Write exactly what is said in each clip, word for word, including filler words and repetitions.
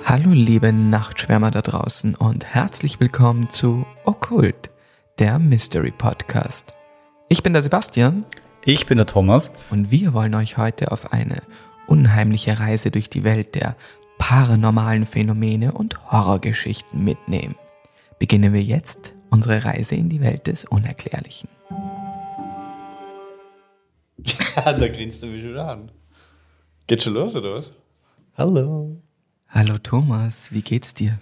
Hallo liebe Nachtschwärmer da draußen und herzlich willkommen zu Okkult, der Mystery Podcast. Ich bin der Sebastian. Ich bin der Thomas. Und wir wollen euch heute auf eine unheimliche Reise durch die Welt der paranormalen Phänomene und Horrorgeschichten mitnehmen. Beginnen wir jetzt unsere Reise in die Welt des Unerklärlichen. Ja, da grinst du mich schon an. Geht schon los, oder was? Hallo. Hallo Thomas, wie geht's dir?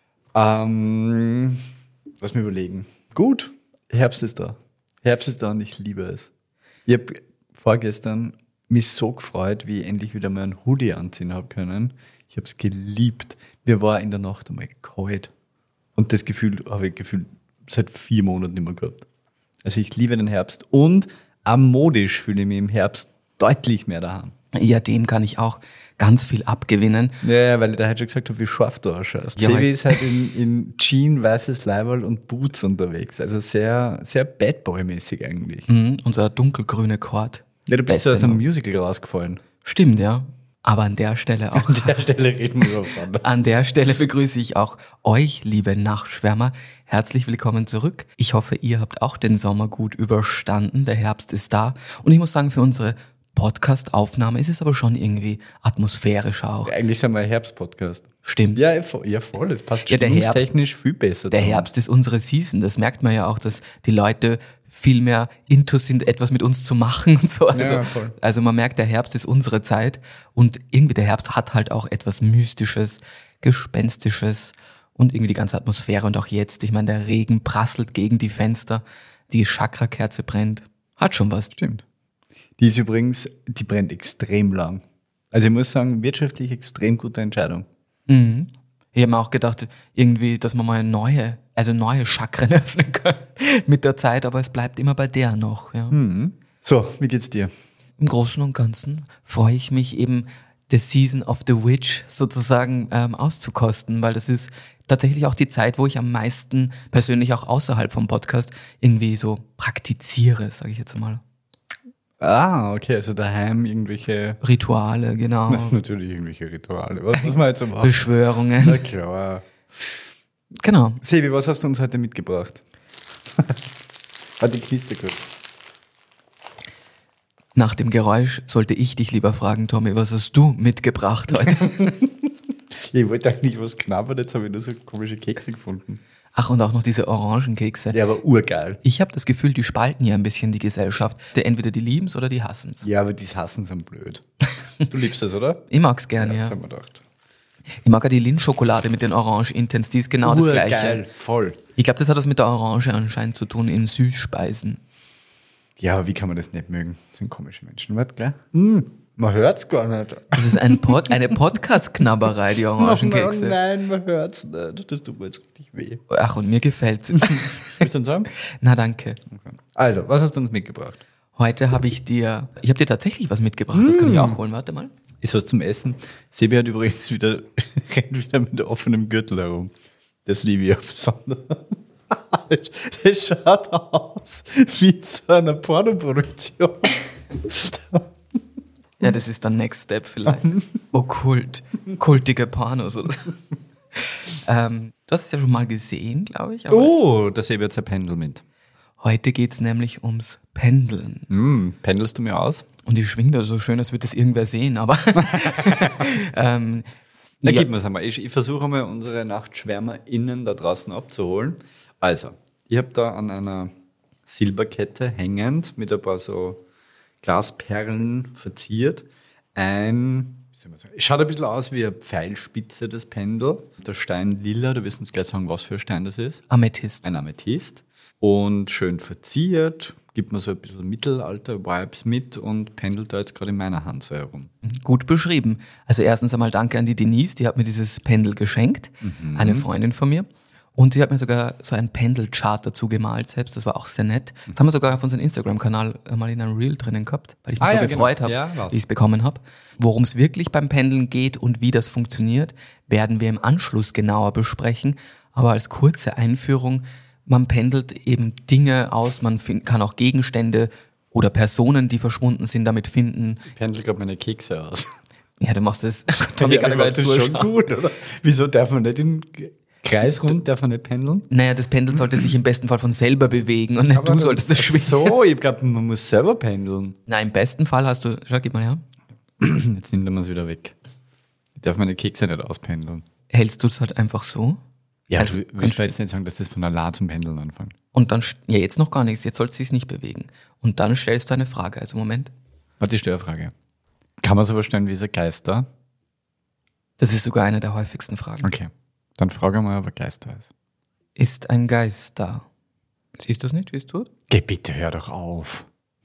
Ähm, lass mich überlegen. Gut, Herbst ist da. Herbst ist da und ich liebe es. Ich habe vorgestern mich so gefreut, wie ich endlich wieder mal einen Hoodie anziehen habe können. Ich habe es geliebt. Mir war in der Nacht einmal kalt. Und das Gefühl habe ich gefühlt seit vier Monaten nicht mehr gehabt. Also ich liebe den Herbst und am modisch fühle ich mich im Herbst deutlich mehr daheim. Ja, dem kann ich auch ganz viel abgewinnen. Ja, weil ich da halt schon gesagt habe, wie scharf du ausschaust. Ja, Sevi ist halt in, in Jean, weißes Leiberl und Boots unterwegs. Also sehr, sehr Bad Boy-mäßig eigentlich. Mhm, unser dunkelgrüne Kord. Ja, du bist Beste ja aus einem noch. Musical rausgefallen. Stimmt, ja. Aber an der Stelle auch. An der Stelle reden wir über was anderes. An der Stelle begrüße ich auch euch, liebe Nachtschwärmer. Herzlich willkommen zurück. Ich hoffe, ihr habt auch den Sommer gut überstanden. Der Herbst ist da. Und ich muss sagen, für unsere Podcast-Aufnahme ist es aber schon irgendwie atmosphärischer auch. Eigentlich sind wir ein Herbst-Podcast. Stimmt. Ja, ja, voll. Es passt Ja, der Herbst- technisch viel besser. Der zusammen. Herbst ist unsere Season. Das merkt man ja auch, dass die Leute viel mehr into sind, etwas mit uns zu machen und so. Also, Ja, voll. also man merkt, der Herbst ist unsere Zeit und irgendwie der Herbst hat halt auch etwas Mystisches, Gespenstisches und irgendwie die ganze Atmosphäre und auch jetzt. Ich meine, der Regen prasselt gegen die Fenster, die Chakrakerze brennt. Hat schon was. Stimmt. Die ist übrigens, die brennt extrem lang. Also ich muss sagen, wirtschaftlich extrem gute Entscheidung. Mhm. Ich habe mir auch gedacht, irgendwie, dass man mal neue, also neue Chakren öffnen kann mit der Zeit, aber es bleibt immer bei der noch. Ja. So, wie geht's dir? Im Großen und Ganzen freue ich mich eben, the Season of the Witch sozusagen ähm, auszukosten, weil das ist tatsächlich auch die Zeit, wo ich am meisten persönlich auch außerhalb vom Podcast irgendwie so praktiziere, sage ich jetzt mal. Ah, okay, also daheim irgendwelche, Rituale, genau. natürlich irgendwelche Rituale. Was muss man jetzt so machen? Beschwörungen. Na klar. Genau. Sebi, was hast du uns heute mitgebracht? Hat die Kiste kurz. Nach dem Geräusch sollte ich dich lieber fragen, Tommy, was hast du mitgebracht heute? Ich wollte eigentlich was knabbern, jetzt habe ich nur so komische Kekse gefunden. Ach, und auch noch diese Orangenkekse. Ja, aber urgeil. Ich habe das Gefühl, die spalten ja ein bisschen die Gesellschaft. Die entweder die lieben's oder die hassen's. Ja, aber die Hassen sind blöd. Du liebst das, oder? Ich mag's gern, ja. Das haben wir gedacht. Ich mag ja die Lindschokolade mit den Orange Intens, die ist genau das Gleiche. Urgeil, voll. Ich glaube, das hat was mit der Orange anscheinend zu tun in Süßspeisen. Ja, aber wie kann man das nicht mögen? Das sind komische Menschen. Warte, gell? Mm, man hört's gar nicht. Das ist ein Pod, eine Podcast-Knabberei, die Orangenkekse. Oh nein, man hört's nicht. Das tut mir jetzt richtig weh. Ach, und mir gefällt's. Willst du uns sagen? Na, danke. Okay. Also, was hast du uns mitgebracht? Heute habe ich dir, ich habe dir tatsächlich was mitgebracht, das kann ich auch holen. Warte mal. Ist was zum Essen. Sebi hat übrigens wieder, rennt wieder mit offenem Gürtel herum. Das liebe ich ja besonders. Das schaut aus wie in so einer Pornoproduktion. Ja, das ist dann Next Step vielleicht. Okkult. Kultige Pornos oder so. ähm, du hast es ja schon mal gesehen, glaube ich. Aber Oh, da Sebi hat sein Pendel mit. heute geht's nämlich ums Pendeln. Mm, pendelst du mir aus? Und ich schwing da so schön, als würde das irgendwer sehen, aber ähm, Na, ja, gib mir's einmal. Ich, ich versuche mal, unsere NachtschwärmerInnen da draußen abzuholen. Also, ich habe da an einer Silberkette hängend mit ein paar so Glasperlen verziert ein, wie soll man sagen, es schaut ein bisschen aus wie eine Pfeilspitze, das Pendel. Der Stein lila, du wirst uns gleich sagen, was für ein Stein das ist. Amethyst. Ein Amethyst. Und schön verziert, gibt mir so ein bisschen Mittelalter-Vibes mit und pendelt da jetzt gerade in meiner Hand so herum. Gut beschrieben. Also erstens einmal danke an die Denise, die hat mir dieses Pendel geschenkt, eine Freundin von mir. Und sie hat mir sogar so ein Pendelchart dazu gemalt selbst, das war auch sehr nett. Das haben wir sogar auf unserem Instagram-Kanal mal in einem Reel drinnen gehabt, weil ich mich Ah, so ja, gefreut genau. habe, Ja, was? wie ich es bekommen habe. Worum es wirklich beim Pendeln geht und wie das funktioniert, werden wir im Anschluss genauer besprechen. Aber als kurze Einführung, man pendelt eben Dinge aus, man find, kann auch Gegenstände oder Personen, die verschwunden sind, damit finden. Ich pendel gerade meine Kekse aus. Ja, du machst das. Tommy Ja, kann ja gar nicht das ist schon zuschauen. gut, oder? Wieso darf man nicht im Kreis rund, darf man nicht pendeln? Naja, das Pendel sollte sich im besten Fall von selber bewegen und nicht du solltest das schwingen. So, ich glaube, man muss selber pendeln. Nein, im besten Fall hast du. Schau, gib mal her. Jetzt nimmt man es wieder weg. Ich darf meine Kekse nicht auspendeln. Hältst du es halt einfach so? Ja, Also, also, willst kannst du jetzt nicht sagen, dass das von allein zum Pendeln anfängt? Und dann. st- Ja, jetzt noch gar nichts. Jetzt sollst du es nicht bewegen. Und dann stellst du eine Frage. Also, Moment. Warte, ich stelle eine Frage. Kann man sowas stellen wie ist ein Geist da? Das ist sogar eine der häufigsten Fragen. Okay. Dann frage mal, ob ein Geist da ist. Ist ein Geist da? Siehst du es nicht, wie es tut? Geh bitte, hör doch auf.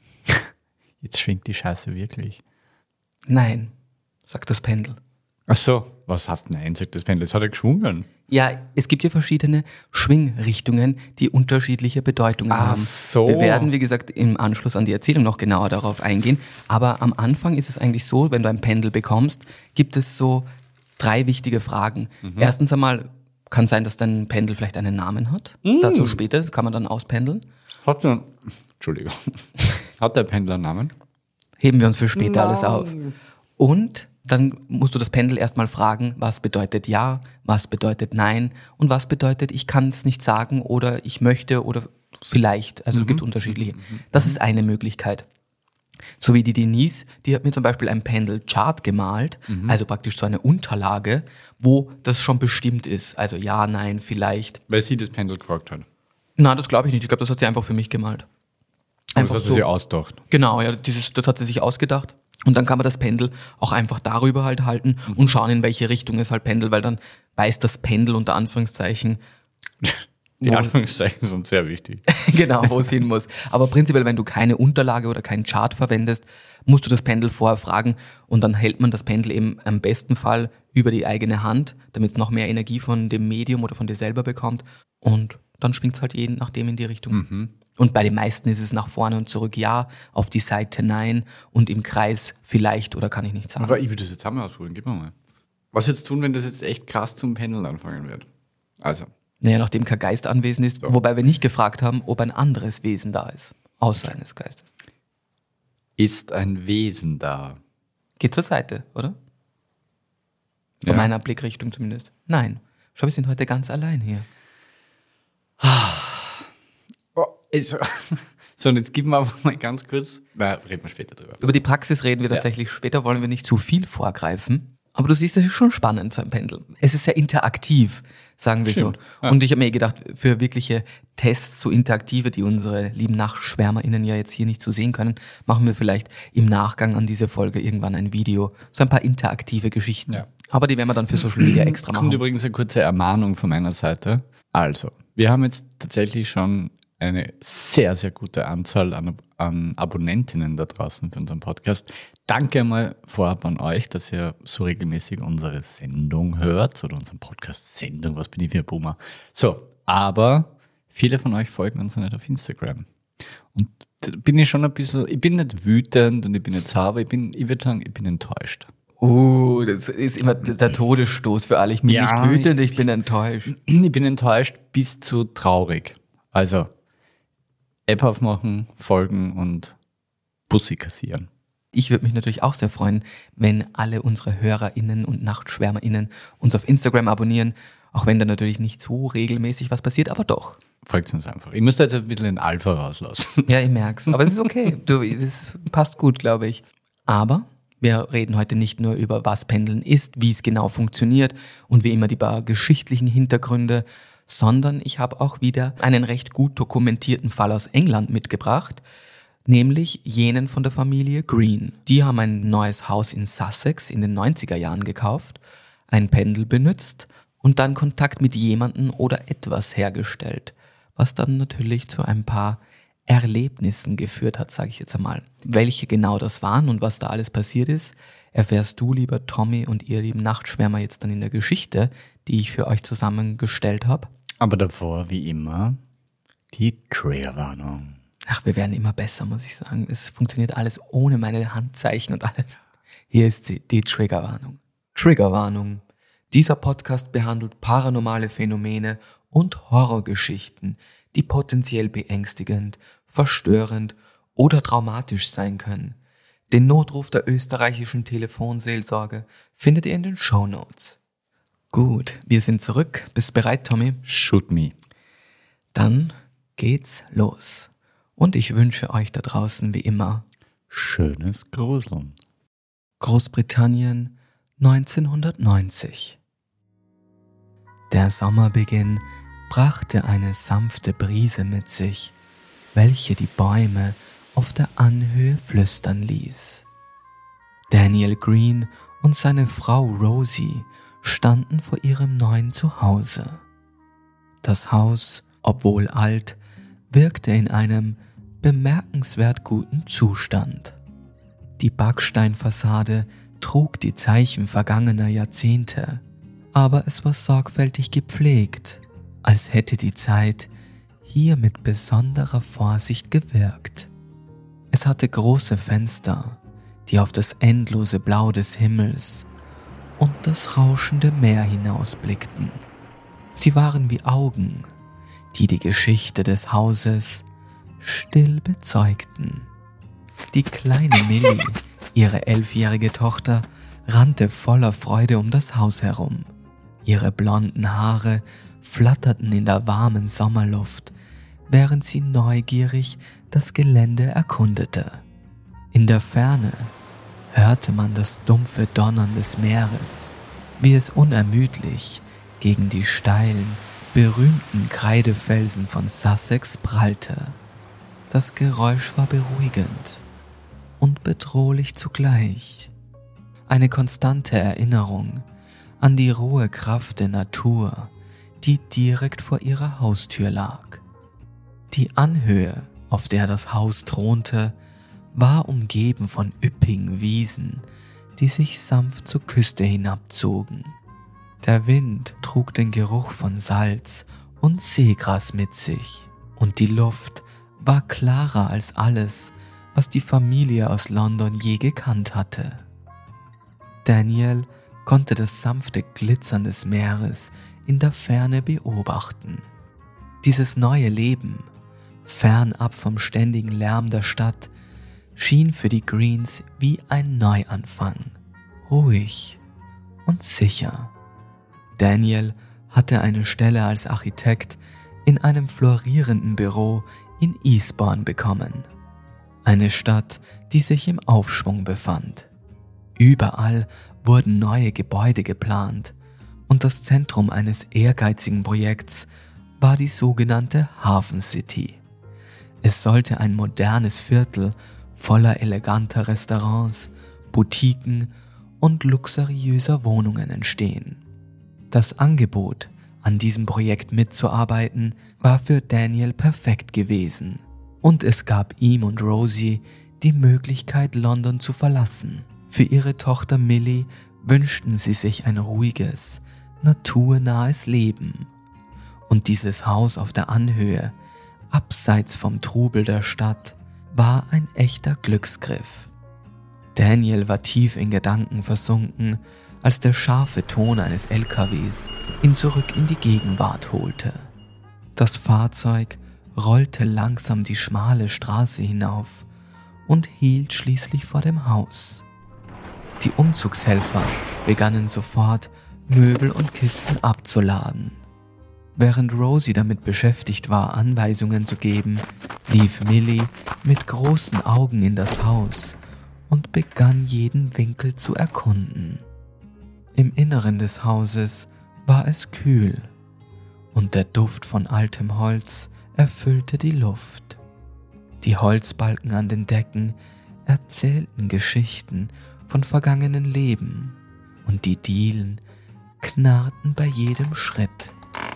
Jetzt schwingt die Scheiße wirklich. Nein, sagt das Pendel. Ach so, was heißt nein, sagt das Pendel? Es hat ja geschwungen. Ja, es gibt ja verschiedene Schwingrichtungen, die unterschiedliche Bedeutungen Ach haben. so. Wir werden, wie gesagt, im Anschluss an die Erzählung noch genauer darauf eingehen. Aber am Anfang ist es eigentlich so, wenn du ein Pendel bekommst, gibt es so drei wichtige Fragen. Mhm. Erstens einmal kann sein, dass dein Pendel vielleicht einen Namen hat. Mhm. Dazu später, das kann man dann auspendeln. Hat der, Entschuldigung. Hat der Pendler einen Namen? Heben wir uns für später alles auf. Und dann musst du das Pendel erstmal fragen, was bedeutet ja, was bedeutet nein und was bedeutet, ich kann es nicht sagen oder ich möchte oder vielleicht. Also es gibt unterschiedliche. Das ist eine Möglichkeit. So wie die Denise, die hat mir zum Beispiel ein Pendel-Chart gemalt, also praktisch so eine Unterlage, wo das schon bestimmt ist. Also ja, nein, vielleicht. Weil sie das Pendel gefragt hat. Na, das glaube ich nicht. Ich glaube, das hat sie einfach für mich gemalt. Und das hat sie sich ausgedacht. Genau, ja, dieses, das hat sie sich ausgedacht. Und dann kann man das Pendel auch einfach darüber halt halten und schauen, in welche Richtung es halt pendelt, weil dann weiß das Pendel unter Anführungszeichen, Die wo- Anführungszeichen sind sehr wichtig. genau, wo es hin muss. Aber prinzipiell, wenn du keine Unterlage oder keinen Chart verwendest, musst du das Pendel vorher fragen und dann hält man das Pendel eben am besten Fall über die eigene Hand, damit es noch mehr Energie von dem Medium oder von dir selber bekommt und dann schwingt es halt je nachdem in die Richtung. Und bei den meisten ist es nach vorne und zurück ja, auf die Seite nein und im Kreis vielleicht oder kann ich nicht sagen. Aber ich würde das jetzt einmal ausprobieren, gib mir mal. Was jetzt tun, wenn das jetzt echt krass zum Pendeln anfangen wird? Also, Naja, nachdem kein Geist anwesend ist, wobei wir nicht gefragt haben, ob ein anderes Wesen da ist, außer eines Geistes. ist ein Wesen da? Geht zur Seite, oder? Von Ja. meiner Blickrichtung zumindest. Nein. Schau, wir sind heute ganz allein hier. Oh, also, so, und jetzt gib mir einfach mal ganz kurz. Na, reden wir später drüber. Über die Praxis reden wir tatsächlich später, wollen wir nicht zu viel vorgreifen. Aber du siehst, das ist schon spannend, so ein Pendel. Es ist sehr interaktiv, sagen wir Stimmt, so. ja. Und ich habe mir gedacht, für wirkliche Tests, so interaktive, die unsere lieben NachschwärmerInnen ja jetzt hier nicht so sehen können, machen wir vielleicht im Nachgang an diese Folge irgendwann ein Video. So ein paar interaktive Geschichten. Ja. Aber die werden wir dann für Social Media extra Kommt machen. übrigens eine kurze Ermahnung von meiner Seite. Also, wir haben jetzt tatsächlich schon eine sehr, sehr gute Anzahl an, an Abonnentinnen da draußen für unseren Podcast. Danke einmal vorab an euch, dass ihr so regelmäßig unsere Sendung hört oder unseren Podcast-Sendung. Was bin ich für ein Boomer? So, aber viele von euch folgen uns noch nicht auf Instagram. Und da bin ich schon ein bisschen, ich bin nicht wütend und ich bin nicht sauer, ich bin, ich würde sagen, ich bin enttäuscht. Uh, das ist immer der Todesstoß für alle. Ich bin Ja, nicht wütend, ich, ich- bin enttäuscht. Ich bin enttäuscht bis zu traurig. Also, App aufmachen, folgen und Bussi kassieren. Ich würde mich natürlich auch sehr freuen, wenn alle unsere HörerInnen und NachtschwärmerInnen uns auf Instagram abonnieren, auch wenn da natürlich nicht so regelmäßig was passiert, aber doch. Folgt uns einfach. Ich muss da jetzt ein bisschen den Alpha rauslassen. Ja, ich merk's. Aber es ist okay. Du, das passt gut, glaube ich. Aber wir reden heute nicht nur über, was Pendeln ist, wie es genau funktioniert und wie immer die paar geschichtlichen Hintergründe, sondern ich habe auch wieder einen recht gut dokumentierten Fall aus England mitgebracht, nämlich jenen von der Familie Green. Die haben ein neues Haus in Sussex in den neunziger Jahren gekauft, ein Pendel benutzt und dann Kontakt mit jemandem oder etwas hergestellt, was dann natürlich zu ein paar Erlebnissen geführt hat, sage ich jetzt einmal. Welche genau das waren und was da alles passiert ist, erfährst du, lieber Tommy, und ihr lieben Nachtschwärmer jetzt dann in der Geschichte, die ich für euch zusammengestellt habe. Aber davor, wie immer, die Triggerwarnung. Ach, wir werden immer besser, muss ich sagen. Es funktioniert alles ohne meine Handzeichen und alles. Hier ist sie, die Triggerwarnung. Triggerwarnung. Dieser Podcast behandelt paranormale Phänomene und Horrorgeschichten, die potenziell beängstigend, verstörend oder traumatisch sein können. Den Notruf der österreichischen Telefonseelsorge findet ihr in den Shownotes. Gut, wir sind zurück. Bist du bereit, Tommy? Shoot me. Dann geht's los. Und ich wünsche euch da draußen wie immer schönes Gruseln. Großbritannien neunzehnhundertneunzig. Der Sommerbeginn brachte eine sanfte Brise mit sich, welche die Bäume auf der Anhöhe flüstern ließ. Daniel Green und seine Frau Rosie standen vor ihrem neuen Zuhause. Das Haus, obwohl alt, wirkte in einem bemerkenswert guten Zustand. Die Backsteinfassade trug die Zeichen vergangener Jahrzehnte, aber es war sorgfältig gepflegt, als hätte die Zeit hier mit besonderer Vorsicht gewirkt. Es hatte große Fenster, die auf das endlose Blau des Himmels und das rauschende Meer hinausblickten. Sie waren wie Augen, die die Geschichte des Hauses still bezeugten. Die kleine Millie, ihre elfjährige Tochter, rannte voller Freude um das Haus herum. Ihre blonden Haare flatterten in der warmen Sommerluft, während sie neugierig das Gelände erkundete. In der Ferne hörte man das dumpfe Donnern des Meeres, wie es unermüdlich gegen die steilen, berühmten Kreidefelsen von Sussex prallte. Das Geräusch war beruhigend und bedrohlich zugleich. Eine konstante Erinnerung an die rohe Kraft der Natur, die direkt vor ihrer Haustür lag. Die Anhöhe, auf der das Haus thronte, war umgeben von üppigen Wiesen, die sich sanft zur Küste hinabzogen. Der Wind trug den Geruch von Salz und Seegras mit sich, und die Luft war klarer als alles, was die Familie aus London je gekannt hatte. Daniel konnte das sanfte Glitzern des Meeres in der Ferne beobachten. Dieses neue Leben, fernab vom ständigen Lärm der Stadt, schien für die Greens wie ein Neuanfang, ruhig und sicher. Daniel hatte eine Stelle als Architekt in einem florierenden Büro in Eastbourne bekommen, eine Stadt, die sich im Aufschwung befand. Überall wurden neue Gebäude geplant und das Zentrum eines ehrgeizigen Projekts war die sogenannte Hafen City. Es sollte ein modernes Viertel voller eleganter Restaurants, Boutiquen und luxuriöser Wohnungen entstehen. Das Angebot, an diesem Projekt mitzuarbeiten, war für Daniel perfekt gewesen und es gab ihm und Rosie die Möglichkeit, London zu verlassen. Für ihre Tochter Millie wünschten sie sich ein ruhiges, naturnahes Leben. Und dieses Haus auf der Anhöhe, abseits vom Trubel der Stadt, war ein echter Glücksgriff. Daniel war tief in Gedanken versunken, als der scharfe Ton eines L K Ws ihn zurück in die Gegenwart holte. Das Fahrzeug rollte langsam die schmale Straße hinauf und hielt schließlich vor dem Haus. Die Umzugshelfer begannen sofort, Möbel und Kisten abzuladen. Während Rosie damit beschäftigt war, Anweisungen zu geben, lief Millie mit großen Augen in das Haus und begann jeden Winkel zu erkunden. Im Inneren des Hauses war es kühl und der Duft von altem Holz erfüllte die Luft. Die Holzbalken an den Decken erzählten Geschichten von vergangenen Leben und die Dielen knarrten bei jedem Schritt.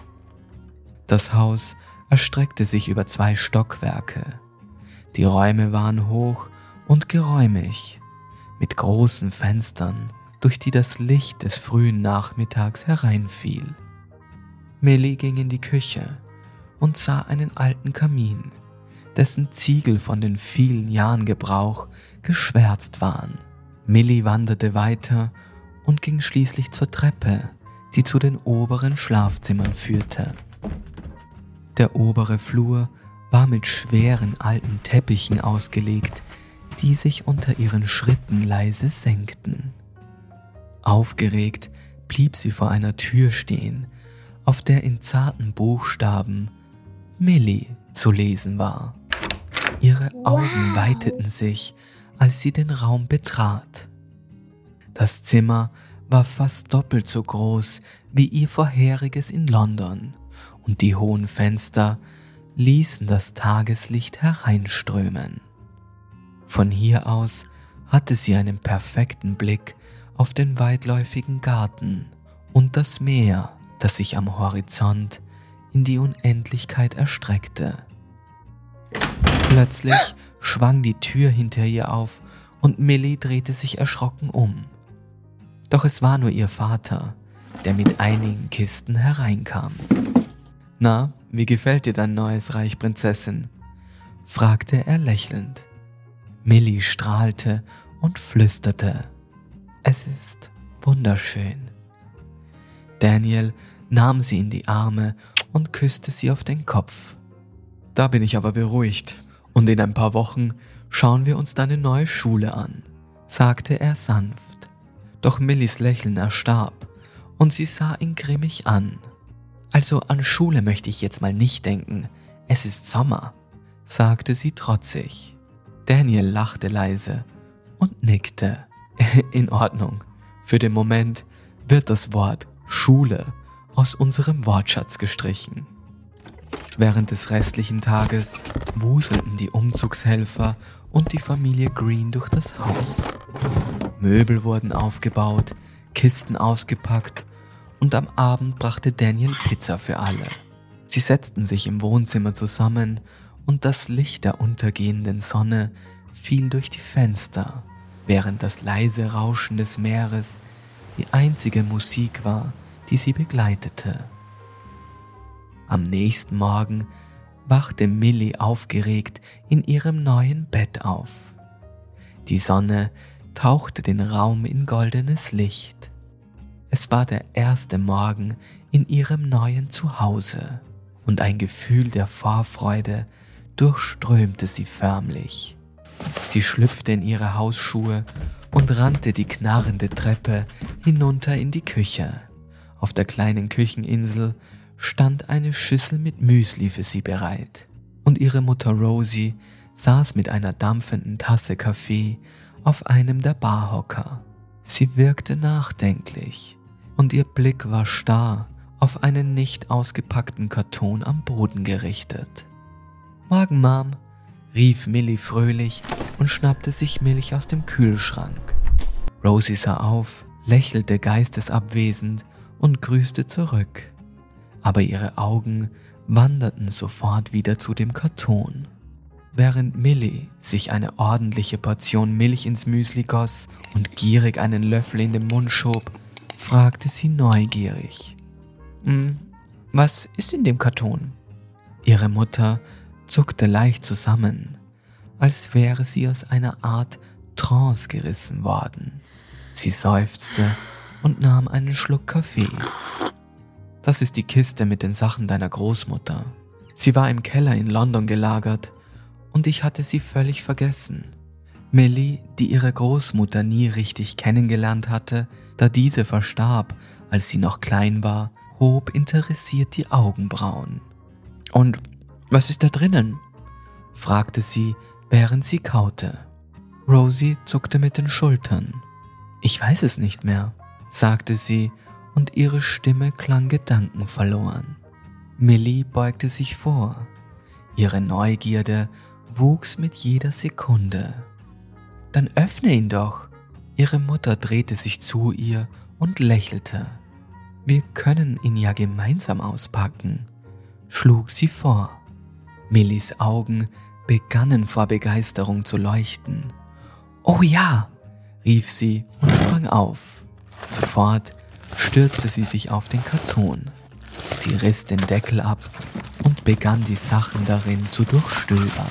Das Haus erstreckte sich über zwei Stockwerke. Die Räume waren hoch und geräumig, mit großen Fenstern, durch die das Licht des frühen Nachmittags hereinfiel. Millie ging in die Küche und sah einen alten Kamin, dessen Ziegel von den vielen Jahren Gebrauch geschwärzt waren. Millie wanderte weiter und ging schließlich zur Treppe, die zu den oberen Schlafzimmern führte. Der obere Flur war mit schweren alten Teppichen ausgelegt, die sich unter ihren Schritten leise senkten. Aufgeregt blieb sie vor einer Tür stehen, auf der in zarten Buchstaben Millie zu lesen war. Ihre Augen weiteten sich, als sie den Raum betrat. Das Zimmer war fast doppelt so groß wie ihr vorheriges in London und die hohen Fenster ließen das Tageslicht hereinströmen. Von hier aus hatte sie einen perfekten Blick auf den weitläufigen Garten und das Meer, das sich am Horizont in die Unendlichkeit erstreckte. Plötzlich schwang die Tür hinter ihr auf und Millie drehte sich erschrocken um. Doch es war nur ihr Vater, der mit einigen Kisten hereinkam. »Na, wie gefällt dir dein neues Reich, Prinzessin?« fragte er lächelnd. Millie strahlte und flüsterte: »Es ist wunderschön.« Daniel nahm sie in die Arme und küsste sie auf den Kopf. »Da bin ich aber beruhigt und in ein paar Wochen schauen wir uns deine neue Schule an«, sagte er sanft. Doch Millies Lächeln erstarb und sie sah ihn grimmig an. »Also an Schule möchte ich jetzt mal nicht denken, es ist Sommer«, sagte sie trotzig. Daniel lachte leise und nickte. »In Ordnung, für den Moment wird das Wort Schule aus unserem Wortschatz gestrichen.« Während des restlichen Tages wuselten die Umzugshelfer und die Familie Green durch das Haus. Möbel wurden aufgebaut, Kisten ausgepackt und am Abend brachte Daniel Pizza für alle. Sie setzten sich im Wohnzimmer zusammen und das Licht der untergehenden Sonne fiel durch die Fenster, während das leise Rauschen des Meeres die einzige Musik war, die sie begleitete. Am nächsten Morgen wachte Millie aufgeregt in ihrem neuen Bett auf. Die Sonne tauchte den Raum in goldenes Licht. Es war der erste Morgen in ihrem neuen Zuhause und ein Gefühl der Vorfreude durchströmte sie förmlich. Sie schlüpfte in ihre Hausschuhe und rannte die knarrende Treppe hinunter in die Küche. Auf der kleinen Kücheninsel stand eine Schüssel mit Müsli für sie bereit und ihre Mutter Rosie saß mit einer dampfenden Tasse Kaffee auf einem der Barhocker. Sie wirkte nachdenklich und ihr Blick war starr auf einen nicht ausgepackten Karton am Boden gerichtet. »Morgen, Mom«, rief Millie fröhlich und schnappte sich Milch aus dem Kühlschrank. Rosie sah auf, lächelte geistesabwesend und grüßte zurück. Aber ihre Augen wanderten sofort wieder zu dem Karton. Während Millie sich eine ordentliche Portion Milch ins Müsli goss und gierig einen Löffel in den Mund schob, fragte sie neugierig: »Hm, was ist in dem Karton?« Ihre Mutter zuckte leicht zusammen, als wäre sie aus einer Art Trance gerissen worden. Sie seufzte und nahm einen Schluck Kaffee. »Das ist die Kiste mit den Sachen deiner Großmutter. Sie war im Keller in London gelagert und ich hatte sie völlig vergessen.« Millie, die ihre Großmutter nie richtig kennengelernt hatte, da diese verstarb, als sie noch klein war, hob interessiert die Augenbrauen. »Und was ist da drinnen?« fragte sie, während sie kaute. Rosie zuckte mit den Schultern. »Ich weiß es nicht mehr«, sagte sie, und ihre Stimme klang gedankenverloren. Millie beugte sich vor. Ihre Neugierde wuchs mit jeder Sekunde. »Dann öffne ihn doch!« Ihre Mutter drehte sich zu ihr und lächelte. »Wir können ihn ja gemeinsam auspacken«, schlug sie vor. Millies Augen begannen vor Begeisterung zu leuchten. »Oh ja«, rief sie und sprang auf. Sofort stürzte sie sich auf den Karton. Sie riss den Deckel ab und begann die Sachen darin zu durchstöbern.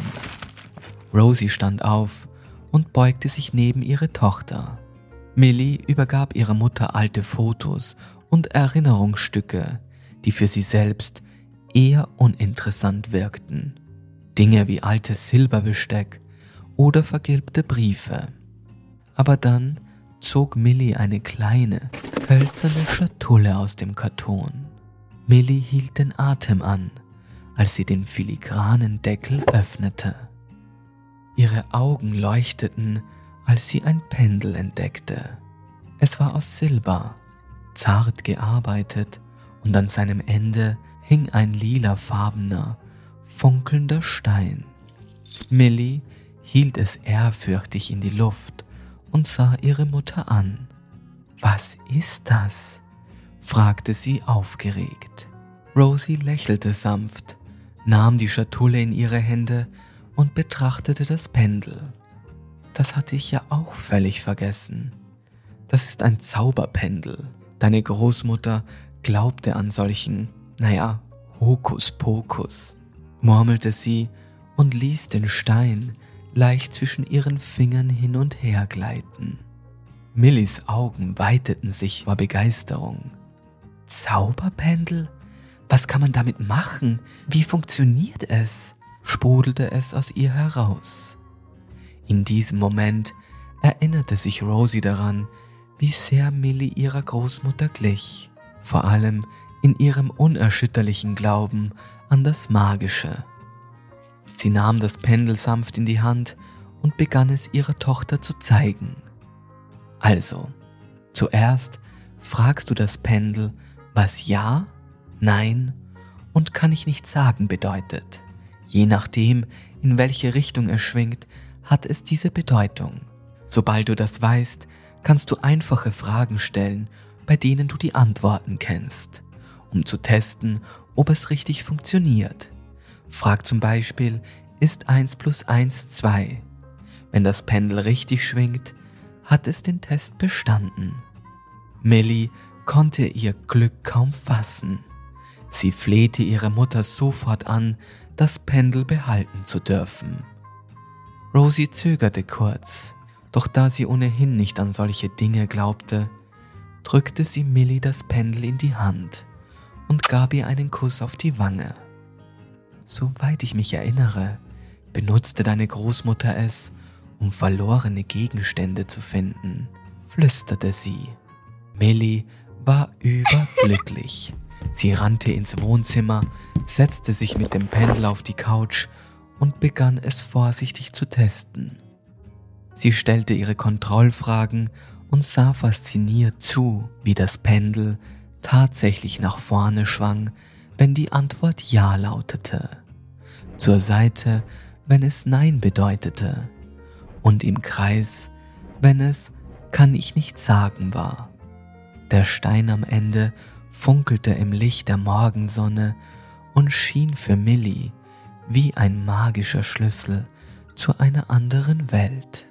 Rosie stand auf und beugte sich neben ihre Tochter. Millie übergab ihrer Mutter alte Fotos und Erinnerungsstücke, die für sie selbst eher uninteressant wirkten. Dinge wie altes Silberbesteck oder vergilbte Briefe. Aber dann zog Millie eine kleine, hölzerne Schatulle aus dem Karton. Millie hielt den Atem an, als sie den filigranen Deckel öffnete. Ihre Augen leuchteten, als sie ein Pendel entdeckte. Es war aus Silber, zart gearbeitet, und an seinem Ende hing ein lilafarbener, funkelnder Stein. Millie hielt es ehrfürchtig in die Luft und sah ihre Mutter an. »Was ist das?« fragte sie aufgeregt. Rosie lächelte sanft, nahm die Schatulle in ihre Hände und betrachtete das Pendel. »Das hatte ich ja auch völlig vergessen. Das ist ein Zauberpendel. Deine Großmutter glaubte an solchen, naja, Hokuspokus«, murmelte sie und ließ den Stein leicht zwischen ihren Fingern hin und her gleiten. Millies Augen weiteten sich vor Begeisterung. »Zauberpendel? Was kann man damit machen? Wie funktioniert es?« sprudelte es aus ihr heraus. In diesem Moment erinnerte sich Rosie daran, wie sehr Millie ihrer Großmutter glich, vor allem in ihrem unerschütterlichen Glauben an das Magische. Sie nahm das Pendel sanft in die Hand und begann es ihrer Tochter zu zeigen. »Also, zuerst fragst du das Pendel, was Ja, Nein und kann ich nicht sagen bedeutet. Je nachdem, in welche Richtung es schwingt, hat es diese Bedeutung. Sobald du das weißt, kannst du einfache Fragen stellen, bei denen du die Antworten kennst, um zu testen, ob es richtig funktioniert. Frag zum Beispiel, ist eins plus eins zwei? Wenn das Pendel richtig schwingt, hat es den Test bestanden.« Millie konnte ihr Glück kaum fassen. Sie flehte ihre Mutter sofort an, das Pendel behalten zu dürfen. Rosie zögerte kurz, doch da sie ohnehin nicht an solche Dinge glaubte, drückte sie Millie das Pendel in die Hand und gab ihr einen Kuss auf die Wange. »Soweit ich mich erinnere, benutzte deine Großmutter es, um verlorene Gegenstände zu finden«, flüsterte sie. Millie war überglücklich. Sie rannte ins Wohnzimmer, setzte sich mit dem Pendel auf die Couch und begann es vorsichtig zu testen. Sie stellte ihre Kontrollfragen und sah fasziniert zu, wie das Pendel tatsächlich nach vorne schwang, wenn die Antwort Ja lautete, zur Seite, wenn es Nein bedeutete, und im Kreis, wenn es Kann ich nicht sagen war. Der Stein am Ende funkelte im Licht der Morgensonne und schien für Millie wie ein magischer Schlüssel zu einer anderen Welt.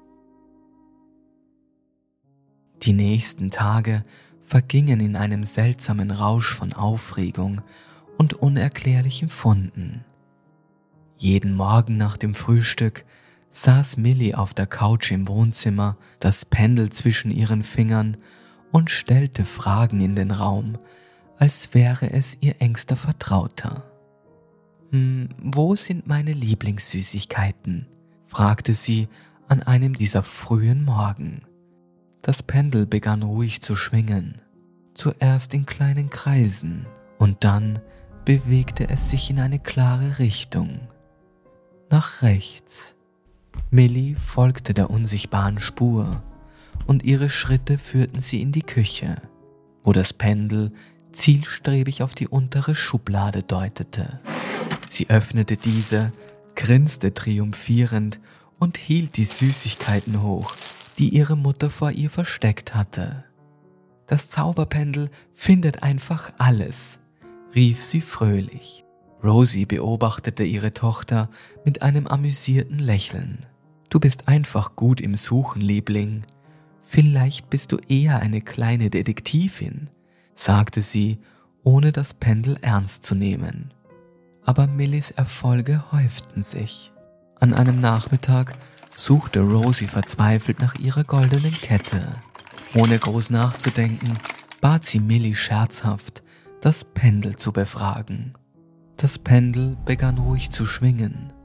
Die nächsten Tage vergingen in einem seltsamen Rausch von Aufregung und unerklärlichen Funden. Jeden Morgen nach dem Frühstück saß Millie auf der Couch im Wohnzimmer, das Pendel zwischen ihren Fingern, und stellte Fragen in den Raum, als wäre es ihr engster Vertrauter. »Hm, wo sind meine Lieblingssüßigkeiten?« fragte sie an einem dieser frühen Morgen. Das Pendel begann ruhig zu schwingen, zuerst in kleinen Kreisen, und dann bewegte es sich in eine klare Richtung. Nach rechts. Millie folgte der unsichtbaren Spur, und ihre Schritte führten sie in die Küche, wo das Pendel zielstrebig auf die untere Schublade deutete. Sie öffnete diese, grinste triumphierend und hielt die Süßigkeiten hoch, die ihre Mutter vor ihr versteckt hatte. »Das Zauberpendel findet einfach alles«, rief sie fröhlich. Rosie beobachtete ihre Tochter mit einem amüsierten Lächeln. »Du bist einfach gut im Suchen, Liebling. Vielleicht bist du eher eine kleine Detektivin«, sagte sie, ohne das Pendel ernst zu nehmen. Aber Millies Erfolge häuften sich. An einem Nachmittag suchte Rosie verzweifelt nach ihrer goldenen Kette. Ohne groß nachzudenken, bat sie Millie scherzhaft, das Pendel zu befragen. Das Pendel begann ruhig zu schwingen,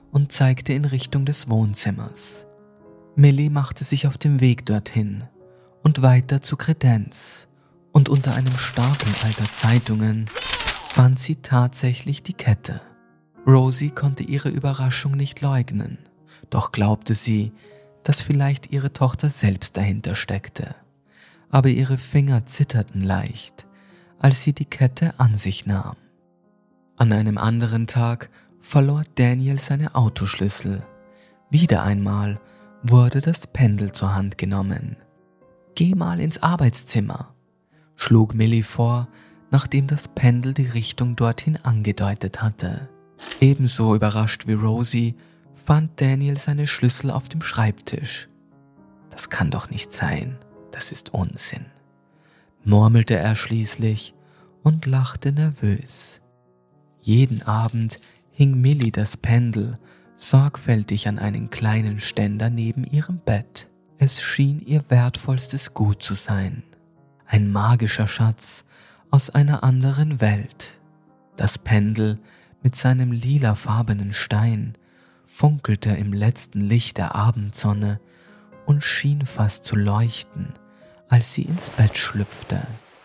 und zeigte in Richtung des Wohnzimmers. Millie machte sich auf den Weg dorthin und weiter zu Kredenz, und unter einem Stapel alter Zeitungen fand sie tatsächlich die Kette. Rosie konnte ihre Überraschung nicht leugnen, doch glaubte sie, dass vielleicht ihre Tochter selbst dahinter steckte. Aber ihre Finger zitterten leicht, als sie die Kette an sich nahm. An einem anderen Tag verlor Daniel seine Autoschlüssel. Wieder einmal wurde das Pendel zur Hand genommen. »Geh mal ins Arbeitszimmer«, schlug Millie vor, nachdem das Pendel die Richtung dorthin angedeutet hatte. Ebenso überrascht wie Rosie fand Daniel seine Schlüssel auf dem Schreibtisch. »Das kann doch nicht sein, das ist Unsinn«, murmelte er schließlich und lachte nervös. Jeden Abend hing Millie das Pendel sorgfältig an einen kleinen Ständer neben ihrem Bett. Es schien ihr wertvollstes Gut zu sein. Ein magischer Schatz aus einer anderen Welt. Das Pendel mit seinem lilafarbenen Stein funkelte im letzten Licht der Abendsonne und schien fast zu leuchten, als sie ins Bett schlüpfte.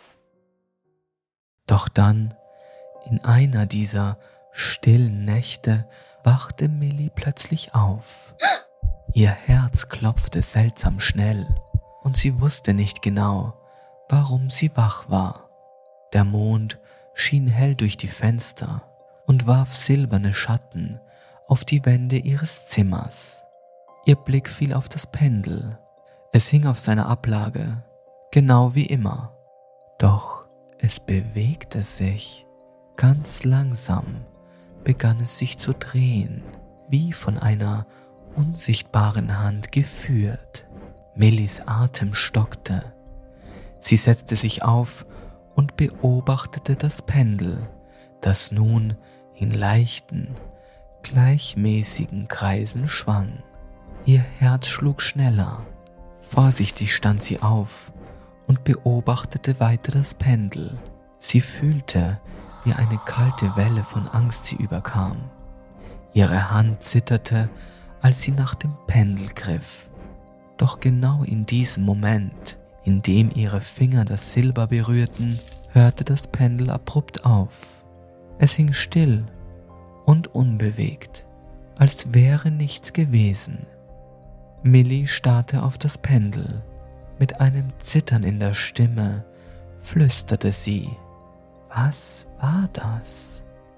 Doch dann, in einer dieser stillen Nächte, wachte Millie plötzlich auf. Ihr Herz klopfte seltsam schnell und sie wusste nicht genau, warum sie wach war. Der Mond schien hell durch die Fenster und warf silberne Schatten auf die Wände ihres Zimmers. Ihr Blick fiel auf das Pendel. Es hing auf seiner Ablage, genau wie immer. Doch es bewegte sich. Ganz langsam begann es sich zu drehen, wie von einer unsichtbaren Hand geführt. Millies Atem stockte. Sie setzte sich auf und beobachtete das Pendel, das nun in leichten, gleichmäßigen Kreisen schwang. Ihr Herz schlug schneller. Vorsichtig stand sie auf und beobachtete weiter das Pendel. Sie fühlte, wie eine kalte Welle von Angst sie überkam. Ihre Hand zitterte, als sie nach dem Pendel griff. Doch genau in diesem Moment, in dem ihre Finger das Silber berührten, hörte das Pendel abrupt auf. Es hing still und unbewegt, als wäre nichts gewesen. Millie starrte auf das Pendel. Mit einem Zittern in der Stimme flüsterte sie: Was war das?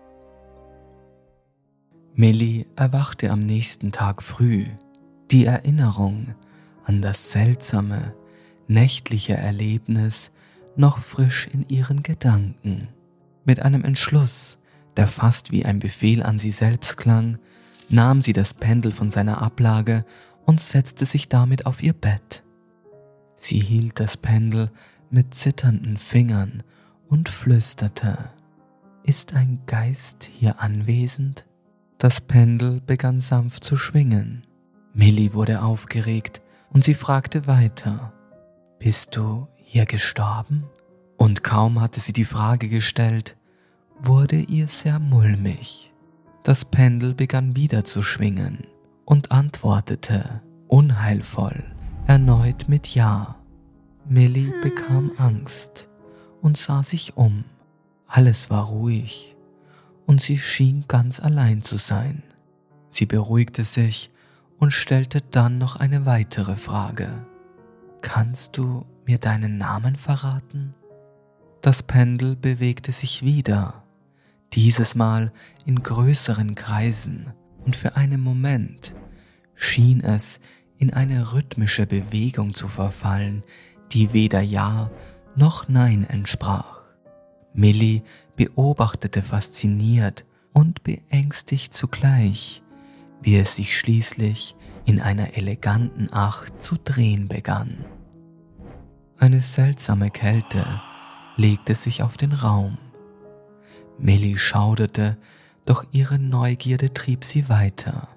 Millie erwachte am nächsten Tag früh. Die Erinnerung an das seltsame, nächtliche Erlebnis noch frisch in ihren Gedanken. Mit einem Entschluss, der fast wie ein Befehl an sie selbst klang, nahm sie das Pendel von seiner Ablage und setzte sich damit auf ihr Bett. Sie hielt das Pendel mit zitternden Fingern und flüsterte: Ist ein Geist hier anwesend? Das Pendel begann sanft zu schwingen. Millie wurde aufgeregt und sie fragte weiter: Bist du hier gestorben? Und kaum hatte sie die Frage gestellt, wurde ihr sehr mulmig. Das Pendel begann wieder zu schwingen und antwortete unheilvoll erneut mit Ja. Millie bekam Angst und sah sich um. Alles war ruhig und sie schien ganz allein zu sein. Sie beruhigte sich und stellte dann noch eine weitere Frage: Kannst du mir deinen Namen verraten? Das Pendel bewegte sich wieder, dieses Mal in größeren Kreisen, und für einen Moment schien es in eine rhythmische Bewegung zu verfallen, die weder Ja noch Nein entsprach. Millie beobachtete fasziniert und beängstigt zugleich, wie es sich schließlich in einer eleganten Acht zu drehen begann. Eine seltsame Kälte legte sich auf den Raum. Millie schauderte, doch ihre Neugierde trieb sie weiter.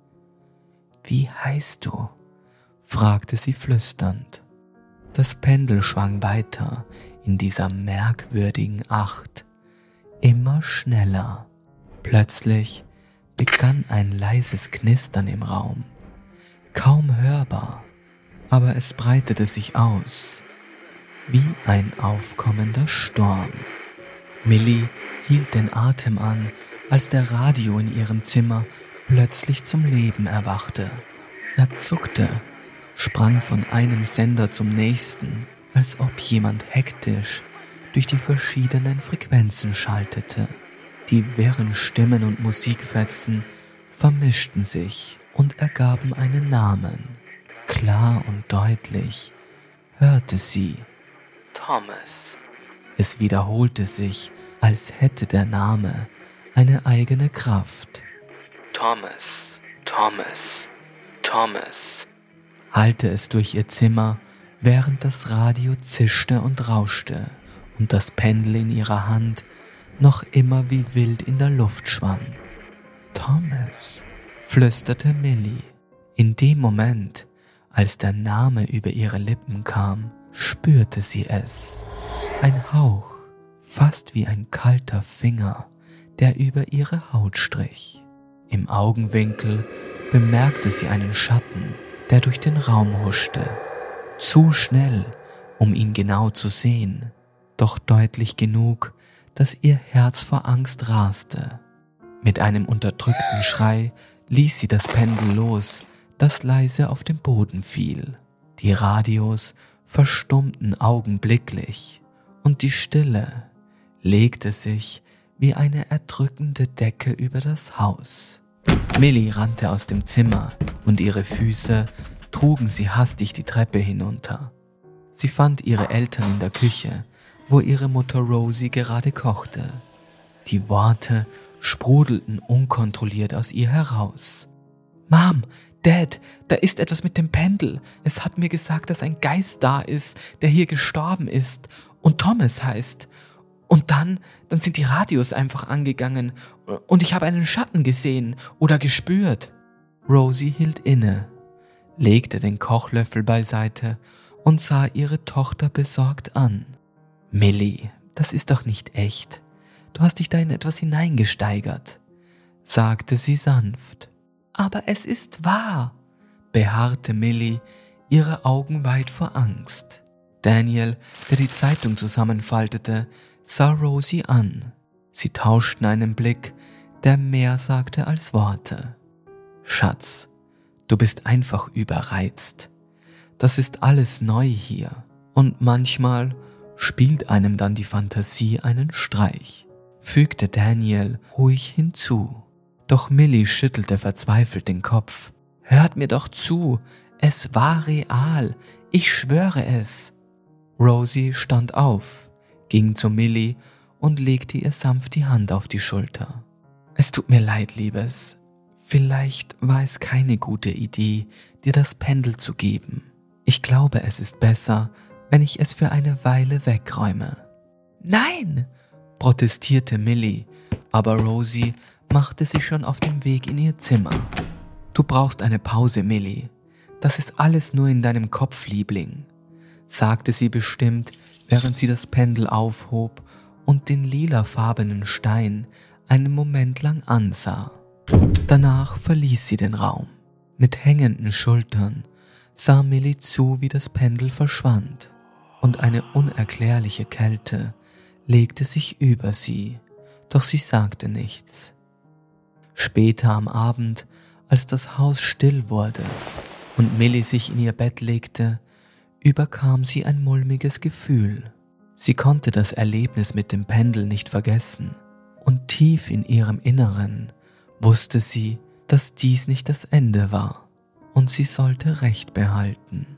»Wie heißt du?« fragte sie flüsternd. Das Pendel schwang weiter in dieser merkwürdigen Acht, immer schneller. Plötzlich begann ein leises Knistern im Raum. Kaum hörbar, aber es breitete sich aus, wie ein aufkommender Sturm. Millie hielt den Atem an, als der Radio in ihrem Zimmer plötzlich zum Leben erwachte. Er zuckte, sprang von einem Sender zum nächsten, als ob jemand hektisch durch die verschiedenen Frequenzen schaltete. Die wirren Stimmen und Musikfetzen vermischten sich und ergaben einen Namen. Klar und deutlich hörte sie Thomas. Es wiederholte sich, als hätte der Name eine eigene Kraft. Thomas, Thomas, Thomas, hallte es durch ihr Zimmer, während das Radio zischte und rauschte und das Pendel in ihrer Hand noch immer wie wild in der Luft schwang. Thomas, flüsterte Millie. In dem Moment, als der Name über ihre Lippen kam, spürte sie es. Ein Hauch, fast wie ein kalter Finger, der über ihre Haut strich. Im Augenwinkel bemerkte sie einen Schatten, der durch den Raum huschte. Zu schnell, um ihn genau zu sehen, doch deutlich genug, dass ihr Herz vor Angst raste. Mit einem unterdrückten Schrei ließ sie das Pendel los, das leise auf den Boden fiel. Die Radios verstummten augenblicklich und die Stille legte sich wie eine erdrückende Decke über das Haus. Millie rannte aus dem Zimmer und ihre Füße trugen sie hastig die Treppe hinunter. Sie fand ihre Eltern in der Küche, wo ihre Mutter Rosie gerade kochte. Die Worte sprudelten unkontrolliert aus ihr heraus. »Mom, Dad, da ist etwas mit dem Pendel. Es hat mir gesagt, dass ein Geist da ist, der hier gestorben ist und Thomas heißt. Und dann, dann sind die Radios einfach angegangen und ich habe einen Schatten gesehen oder gespürt.« Rosie hielt inne, legte den Kochlöffel beiseite und sah ihre Tochter besorgt an. »Millie, das ist doch nicht echt. Du hast dich da in etwas hineingesteigert«, sagte sie sanft. »Aber es ist wahr«, beharrte Millie, ihre Augen weit vor Angst. Daniel, der die Zeitung zusammenfaltete, sah Rosie an. Sie tauschten einen Blick, der mehr sagte als Worte. »Schatz, du bist einfach überreizt. Das ist alles neu hier und manchmal spielt einem dann die Fantasie einen Streich«, fügte Daniel ruhig hinzu. Doch Millie schüttelte verzweifelt den Kopf. »Hört mir doch zu, es war real, ich schwöre es.« Rosie stand auf, ging zu Millie und legte ihr sanft die Hand auf die Schulter. »Es tut mir leid, Liebes. Vielleicht war es keine gute Idee, dir das Pendel zu geben. Ich glaube, es ist besser, wenn ich es für eine Weile wegräume.« »Nein«, protestierte Millie, aber Rosie machte sich schon auf den Weg in ihr Zimmer. »Du brauchst eine Pause, Millie. Das ist alles nur in deinem Kopf, Liebling«, sagte sie bestimmt, während sie das Pendel aufhob und den lilafarbenen Stein einen Moment lang ansah. Danach verließ sie den Raum. Mit hängenden Schultern sah Millie zu, wie das Pendel verschwand, und eine unerklärliche Kälte legte sich über sie, doch sie sagte nichts. Später am Abend, als das Haus still wurde und Millie sich in ihr Bett legte, überkam sie ein mulmiges Gefühl. Sie konnte das Erlebnis mit dem Pendel nicht vergessen und tief in ihrem Inneren wusste sie, dass dies nicht das Ende war und sie sollte Recht behalten.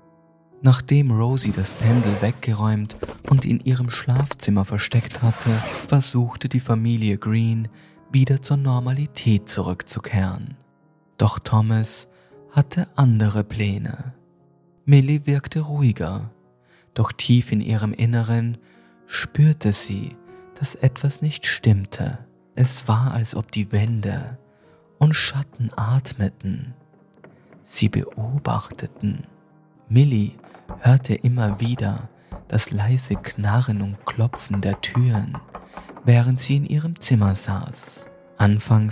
Nachdem Rosie das Pendel weggeräumt und in ihrem Schlafzimmer versteckt hatte, versuchte die Familie Green, wieder zur Normalität zurückzukehren. Doch Thomas hatte andere Pläne. Millie wirkte ruhiger, doch tief in ihrem Inneren spürte sie, dass etwas nicht stimmte. Es war, als ob die Wände und Schatten atmeten. Sie beobachteten. Millie hörte immer wieder das leise Knarren und Klopfen der Türen, während sie in ihrem Zimmer saß. Anfangs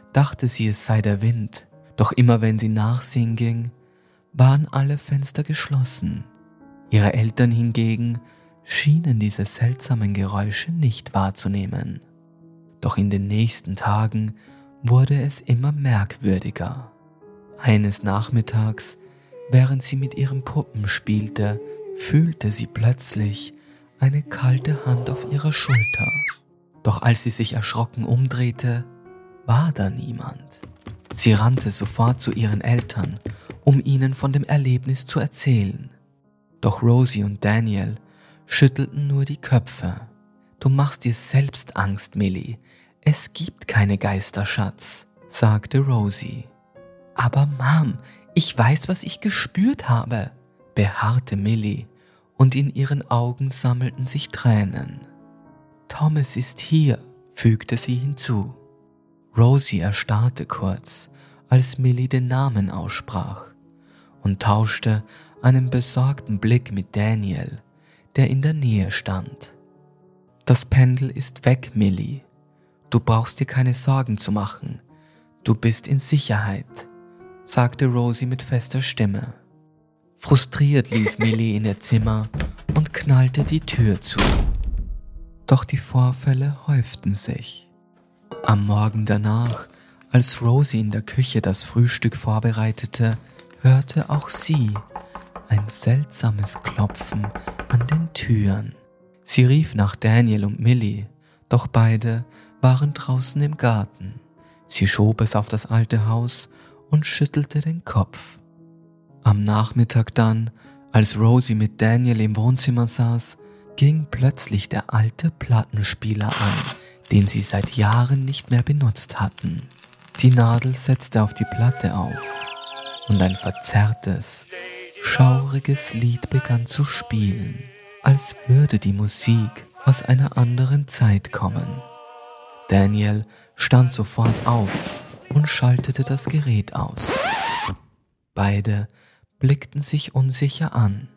dachte sie, es sei der Wind, doch immer wenn sie nachsehen ging, waren alle Fenster geschlossen. Ihre Eltern hingegen schienen diese seltsamen Geräusche nicht wahrzunehmen. Doch in den nächsten Tagen wurde es immer merkwürdiger. Eines Nachmittags, während sie mit ihren Puppen spielte, fühlte sie plötzlich eine kalte Hand auf ihrer Schulter. Doch als sie sich erschrocken umdrehte, war da niemand. Sie rannte sofort zu ihren Eltern, um ihnen von dem Erlebnis zu erzählen. Doch Rosie und Daniel schüttelten nur die Köpfe. »Du machst dir selbst Angst, Millie. Es gibt keine Geister, Schatz«, sagte Rosie. »Aber Mom, ich weiß, was ich gespürt habe«, beharrte Millie, und in ihren Augen sammelten sich Tränen. »Thomas ist hier«, fügte sie hinzu. Rosie erstarrte kurz, als Millie den Namen aussprach, und tauschte einen besorgten Blick mit Daniel, der in der Nähe stand. »Das Pendel ist weg, Millie. Du brauchst dir keine Sorgen zu machen. Du bist in Sicherheit«, sagte Rosie mit fester Stimme. Frustriert lief Millie in ihr Zimmer und knallte die Tür zu. Doch die Vorfälle häuften sich. Am Morgen danach, als Rosie in der Küche das Frühstück vorbereitete, hörte auch sie ein seltsames Klopfen an den Türen. Sie rief nach Daniel und Millie, doch beide waren draußen im Garten. Sie schob es auf das alte Haus und schüttelte den Kopf. Am Nachmittag dann, als Rosie mit Daniel im Wohnzimmer saß, ging plötzlich der alte Plattenspieler an, den sie seit Jahren nicht mehr benutzt hatten. Die Nadel setzte auf die Platte auf und ein verzerrtes, schauriges Lied begann zu spielen, als würde die Musik aus einer anderen Zeit kommen. Daniel stand sofort auf und schaltete das Gerät aus. Beide blickten sich unsicher an.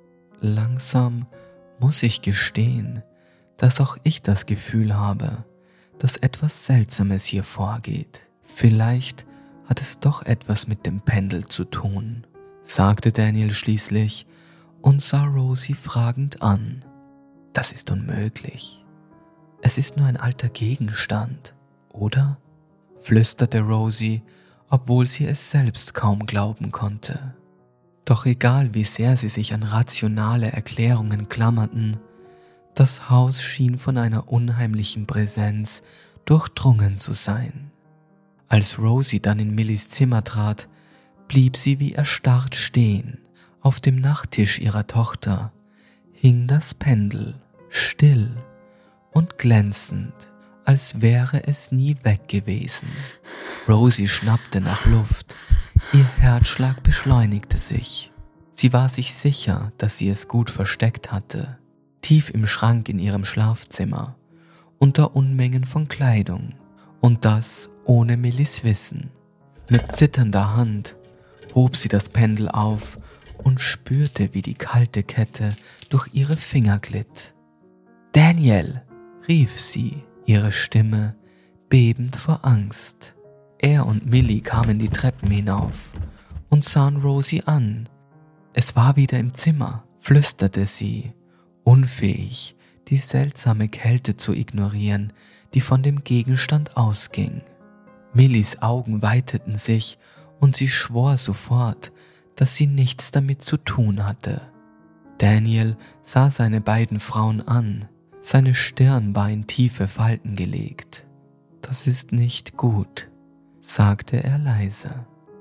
Langsam muss ich gestehen, dass auch ich das Gefühl habe, dass etwas Seltsames hier vorgeht. Vielleicht hat es doch etwas mit dem Pendel zu tun, sagte Daniel schließlich und sah Rosie fragend an. Das ist unmöglich. Es ist nur ein alter Gegenstand, oder? Flüsterte Rosie, obwohl sie es selbst kaum glauben konnte. Doch egal wie sehr sie sich an rationale Erklärungen klammerten, das Haus schien von einer unheimlichen Präsenz durchdrungen zu sein. Als Rosie dann in Millies Zimmer trat, blieb sie wie erstarrt stehen. Auf dem Nachttisch ihrer Tochter hing das Pendel, still und glänzend, als wäre es nie weg gewesen. Rosie schnappte nach Luft, ihr Herzschlag beschleunigte sich. Sie war sich sicher, dass sie es gut versteckt hatte, tief im Schrank in ihrem Schlafzimmer, unter Unmengen von Kleidung, und das ohne Millies Wissen. Mit zitternder Hand hob sie das Pendel auf und spürte, wie die kalte Kette durch ihre Finger glitt. »Daniel«, rief sie, ihre Stimme bebend vor Angst. Er und Millie kamen die Treppen hinauf und sahen Rosie an. Es war wieder im Zimmer, flüsterte sie, unfähig, die seltsame Kälte zu ignorieren, die von dem Gegenstand ausging. Millies Augen weiteten sich und sie schwor sofort, dass sie nichts damit zu tun hatte. Daniel sah seine beiden Frauen an. Seine Stirn war in tiefe Falten gelegt. »Das ist nicht gut«, sagte er leise.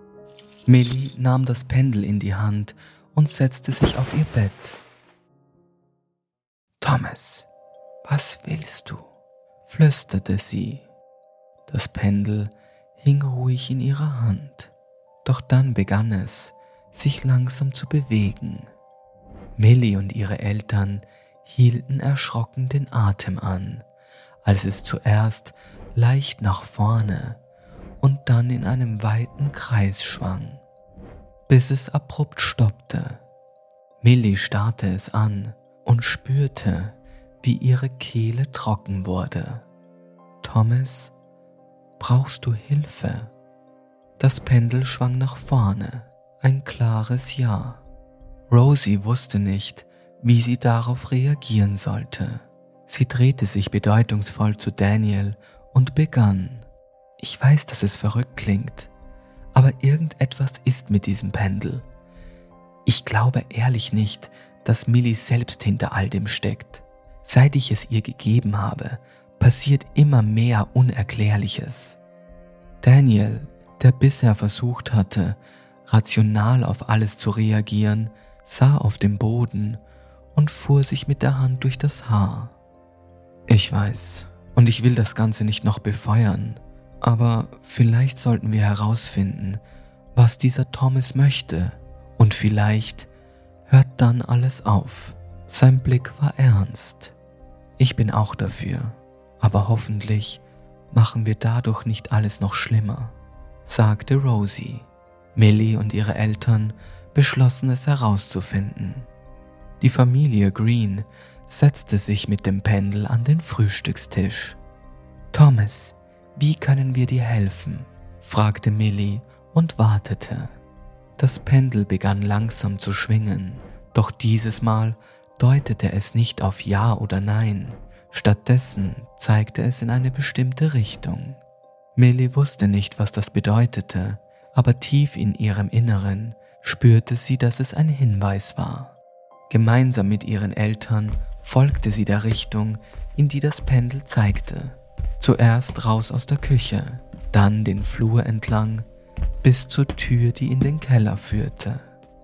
Millie nahm das Pendel in die Hand und setzte sich auf ihr Bett. »Thomas, was willst du?«, flüsterte sie. Das Pendel hing ruhig in ihrer Hand, doch dann begann es, sich langsam zu bewegen. Millie und ihre Eltern hielten erschrocken den Atem an, als es zuerst leicht nach vorne und dann in einem weiten Kreis schwang, bis es abrupt stoppte. Millie starrte es an und spürte, wie ihre Kehle trocken wurde. »Thomas, Brauchst du Hilfe? Das Pendel schwang nach vorne, ein klares Ja. Rosie wusste nicht, wie sie darauf reagieren sollte. Sie drehte sich bedeutungsvoll zu Daniel und begann: Ich weiß, dass es verrückt klingt, aber irgendetwas ist mit diesem Pendel. Ich glaube ehrlich nicht, dass Millie selbst hinter all dem steckt. Seit ich es ihr gegeben habe, passiert immer mehr Unerklärliches. Daniel, der bisher versucht hatte, rational auf alles zu reagieren, sah auf den Boden und fuhr sich mit der Hand durch das Haar. Ich weiß, und ich will das Ganze nicht noch befeuern, aber vielleicht sollten wir herausfinden, was dieser Thomas möchte, und vielleicht hört dann alles auf. Sein Blick war ernst. Ich bin auch dafür, aber hoffentlich machen wir dadurch nicht alles noch schlimmer, sagte Rosie. Millie und ihre Eltern beschlossen es herauszufinden. Die Familie Green setzte sich mit dem Pendel an den Frühstückstisch. Thomas, wie können wir dir helfen? Fragte Millie und wartete. Das Pendel begann langsam zu schwingen, doch dieses Mal deutete es nicht auf Ja oder Nein. Stattdessen zeigte es in eine bestimmte Richtung. Millie wusste nicht, was das bedeutete, aber tief in ihrem Inneren spürte sie, dass es ein Hinweis war. Gemeinsam mit ihren Eltern folgte sie der Richtung, in die das Pendel zeigte. Zuerst raus aus der Küche, dann den Flur entlang, bis zur Tür, die in den Keller führte.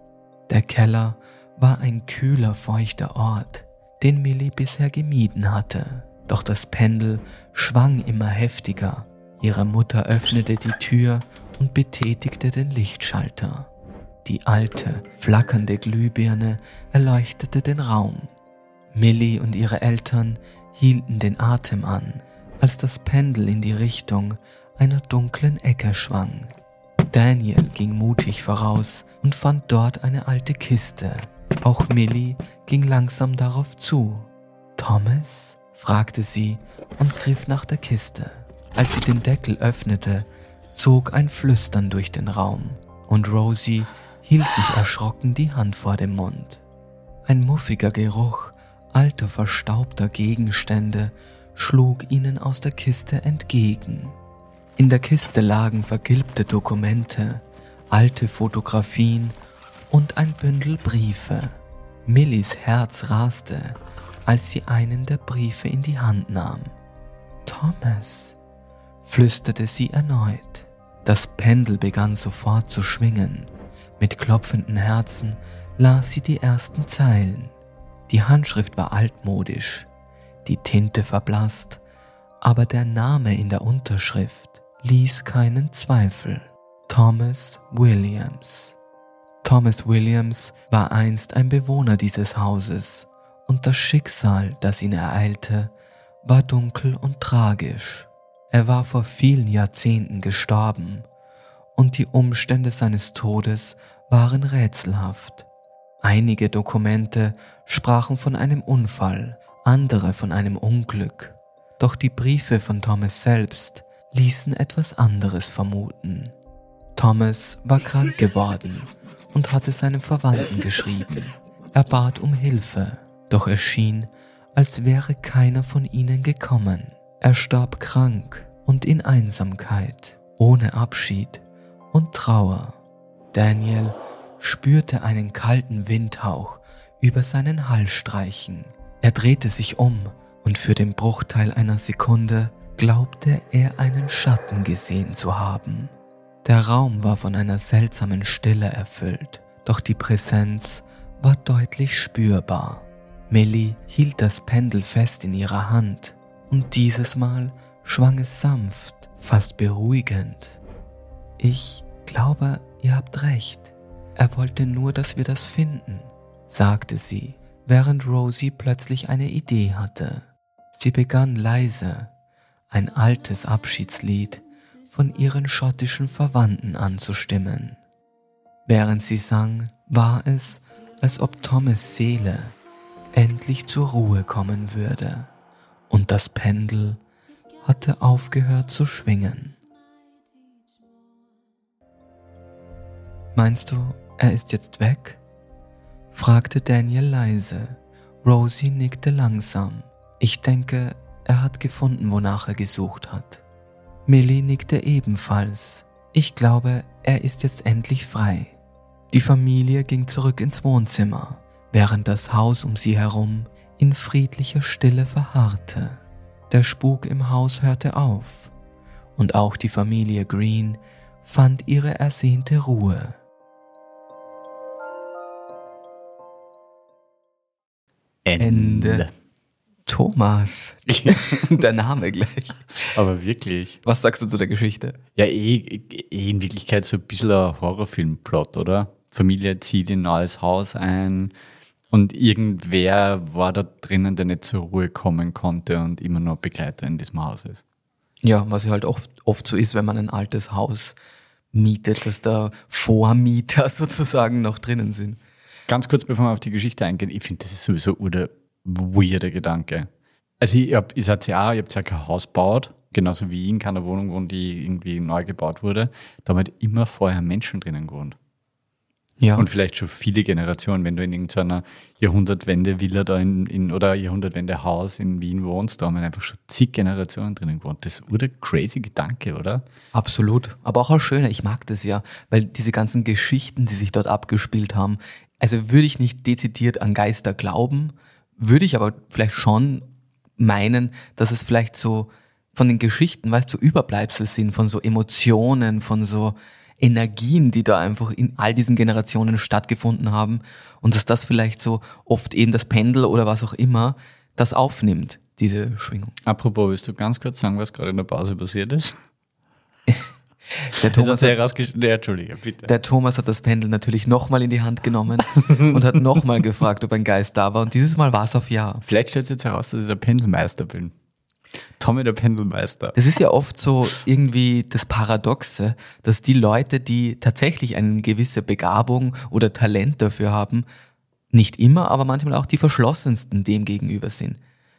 Der Keller war ein kühler, feuchter Ort, den Millie bisher gemieden hatte. Doch das Pendel schwang immer heftiger. Ihre Mutter öffnete die Tür und betätigte den Lichtschalter. Die alte, flackernde Glühbirne erleuchtete den Raum. Millie und ihre Eltern hielten den Atem an, als das Pendel in die Richtung einer dunklen Ecke schwang. Daniel ging mutig voraus und fand dort eine alte Kiste. Auch Millie ging langsam darauf zu. »Thomas?« fragte sie und griff nach der Kiste. Als sie den Deckel öffnete, zog ein Flüstern durch den Raum und Rosie hielt sich erschrocken die Hand vor dem Mund. Ein muffiger Geruch alter, verstaubter Gegenstände schlug ihnen aus der Kiste entgegen. In der Kiste lagen vergilbte Dokumente, alte Fotografien und ein Bündel Briefe. Millies Herz raste, als sie einen der Briefe in die Hand nahm. »Thomas«, flüsterte sie erneut. Das Pendel begann sofort zu schwingen. Mit klopfenden Herzen las sie die ersten Zeilen. Die Handschrift war altmodisch, die Tinte verblasst, aber der Name in der Unterschrift ließ keinen Zweifel. Thomas Williams. Thomas Williams war einst ein Bewohner dieses Hauses und das Schicksal, das ihn ereilte, war dunkel und tragisch. Er war vor vielen Jahrzehnten gestorben und die Umstände seines Todes waren rätselhaft. Einige Dokumente sprachen von einem Unfall, andere von einem Unglück. Doch die Briefe von Thomas selbst ließen etwas anderes vermuten. Thomas war krank geworden und hatte seinen Verwandten geschrieben. Er bat um Hilfe, doch es schien, als wäre keiner von ihnen gekommen. Er starb krank und in Einsamkeit, ohne Abschied und Trauer. Daniel spürte einen kalten Windhauch über seinen Hals streichen. Er drehte sich um und für den Bruchteil einer Sekunde glaubte er einen Schatten gesehen zu haben. Der Raum war von einer seltsamen Stille erfüllt, doch die Präsenz war deutlich spürbar. Millie hielt das Pendel fest in ihrer Hand und dieses Mal schwang es sanft, fast beruhigend. »Ich glaube, ihr habt recht. Er wollte nur, dass wir das finden«, sagte sie, während Rosie plötzlich eine Idee hatte. Sie begann leise, ein altes Abschiedslied von ihren schottischen Verwandten anzustimmen. Während sie sang, war es, als ob Thomas' Seele endlich zur Ruhe kommen würde, und das Pendel hatte aufgehört zu schwingen. Meinst du, er ist jetzt weg? Fragte Daniel leise. Rosie nickte langsam. Ich denke, er hat gefunden, wonach er gesucht hat. Millie nickte ebenfalls. Ich glaube, er ist jetzt endlich frei. Die Familie ging zurück ins Wohnzimmer, während das Haus um sie herum in friedlicher Stille verharrte. Der Spuk im Haus hörte auf und auch die Familie Green fand ihre ersehnte Ruhe. Ende. Thomas, der Name gleich. Aber wirklich. Was sagst du zu der Geschichte? Ja, eh, eh in Wirklichkeit so ein bisschen ein Horrorfilmplot, oder? Familie zieht in ein neues Haus ein und irgendwer war da drinnen, der nicht zur Ruhe kommen konnte und immer noch Begleiter in diesem Haus ist. Ja, was ja halt oft, oft so ist, wenn man ein altes Haus mietet, dass da Vormieter sozusagen noch drinnen sind. Ganz kurz, bevor wir auf die Geschichte eingehen, ich finde, das ist sowieso der weirder Gedanke. Also ich hab, ich sag ja, ich habe ja kein Haus gebaut, genauso wie ich in keiner Wohnung wohne, die irgendwie neu gebaut wurde. Da haben halt immer vorher Menschen drinnen gewohnt. Ja. Und vielleicht schon viele Generationen, wenn du in irgendeiner Jahrhundertwende-Villa da in, in oder Jahrhundertwende-Haus in Wien wohnst, da haben halt einfach schon zig Generationen drinnen gewohnt. Das ist ein crazy Gedanke, oder? Absolut. Aber auch als schöner. Ich mag das ja, weil diese ganzen Geschichten, die sich dort abgespielt haben, also würde ich nicht dezidiert an Geister glauben, würde ich aber vielleicht schon meinen, dass es vielleicht so von den Geschichten, weißt du, so Überbleibsel sind, von so Emotionen, von so Energien, die da einfach in all diesen Generationen stattgefunden haben und dass das vielleicht so oft eben das Pendel oder was auch immer das aufnimmt, diese Schwingung. Apropos, willst du ganz kurz sagen, was gerade in der Pause passiert ist? Der Thomas, hat, ja, Entschuldige, bitte. der Thomas hat das Pendel natürlich nochmal in die Hand genommen und hat nochmal gefragt, ob ein Geist da war und dieses Mal war es auf Ja. Vielleicht stellt sich jetzt heraus, dass ich der Pendelmeister bin. Tommy der Pendelmeister. Es ist ja oft so irgendwie das Paradoxe, dass die Leute, die tatsächlich eine gewisse Begabung oder Talent dafür haben, nicht immer, aber manchmal auch die verschlossensten dem gegenüber sind.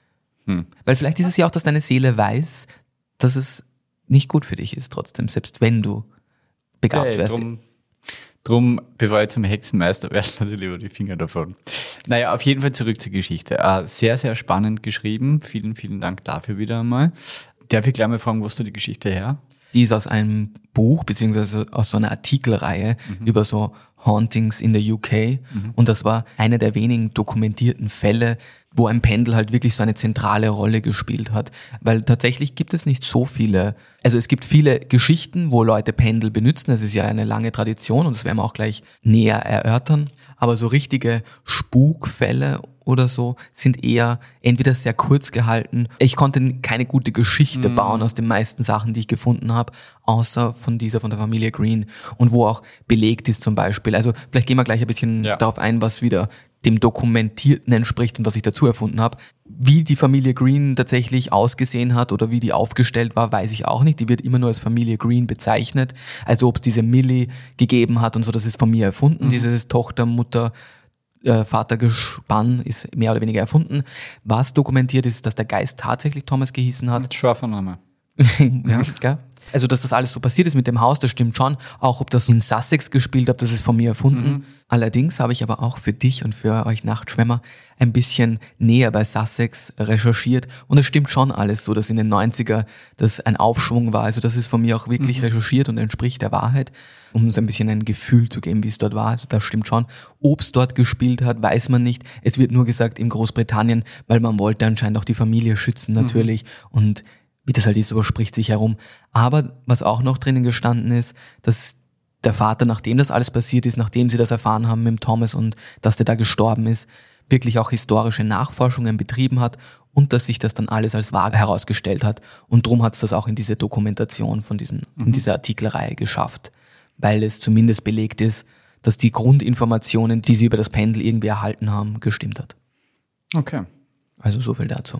Hm. Weil vielleicht ist es ja auch, dass deine Seele weiß, dass es nicht gut für dich ist trotzdem, selbst wenn du begabt hey, wärst. Drum, drum, bevor ich zum Hexenmeister werde, lasse ich lieber die Finger davon. Naja, auf jeden Fall zurück zur Geschichte. Uh, sehr, sehr spannend geschrieben. Vielen, vielen Dank dafür wieder einmal. Darf ich gleich mal fragen, wo hast du die Geschichte her? Die ist aus einem Buch, beziehungsweise aus so einer Artikelreihe mhm. über so Hauntings in der U K. Mhm. Und das war einer der wenigen dokumentierten Fälle, wo ein Pendel halt wirklich so eine zentrale Rolle gespielt hat. Weil tatsächlich gibt es nicht so viele, also es gibt viele Geschichten, wo Leute Pendel benutzen. Das ist ja eine lange Tradition und das werden wir auch gleich näher erörtern. Aber so richtige Spukfälle oder so sind eher entweder sehr kurz gehalten. Ich konnte keine gute Geschichte mm. bauen aus den meisten Sachen, die ich gefunden habe, außer von dieser, von der Familie Green und wo auch belegt ist zum Beispiel. Also vielleicht gehen wir gleich ein bisschen ja. darauf ein, was wieder dem Dokumentierten entspricht und was ich dazu erfunden habe. Wie die Familie Green tatsächlich ausgesehen hat oder wie die aufgestellt war, weiß ich auch nicht. Die wird immer nur als Familie Green bezeichnet. Also ob es diese Millie gegeben hat und so, das ist von mir erfunden, mhm. dieses Tochter, Mutter, äh, Vatergespann ist mehr oder weniger erfunden. Was dokumentiert ist, dass der Geist tatsächlich Thomas gehießen hat. Mit scharfer Name. Ja, gell? Also, dass das alles so passiert ist mit dem Haus, das stimmt schon. Auch ob das in Sussex gespielt hat, das ist von mir erfunden. Mhm. Allerdings habe ich aber auch für dich und für euch Nachtschwämmer ein bisschen näher bei Sussex recherchiert. Und es stimmt schon alles so, dass in den neunziger das ein Aufschwung war. Also das ist von mir auch wirklich mhm. recherchiert und entspricht der Wahrheit, um uns ein bisschen ein Gefühl zu geben, wie es dort war. Also das stimmt schon. Ob es dort gespielt hat, weiß man nicht. Es wird nur gesagt in Großbritannien, weil man wollte anscheinend auch die Familie schützen natürlich. Mhm. Und wie das halt ist, so spricht sich herum. Aber was auch noch drinnen gestanden ist, dass der Vater, nachdem das alles passiert ist, nachdem sie das erfahren haben mit dem Thomas und dass der da gestorben ist, wirklich auch historische Nachforschungen betrieben hat und dass sich das dann alles als wahr herausgestellt hat. Und darum hat es das auch in diese Dokumentation von diesen, mhm. in dieser Artikelreihe geschafft, weil es zumindest belegt ist, dass die Grundinformationen, die sie über das Pendel irgendwie erhalten haben, gestimmt hat. Okay. Also so viel dazu.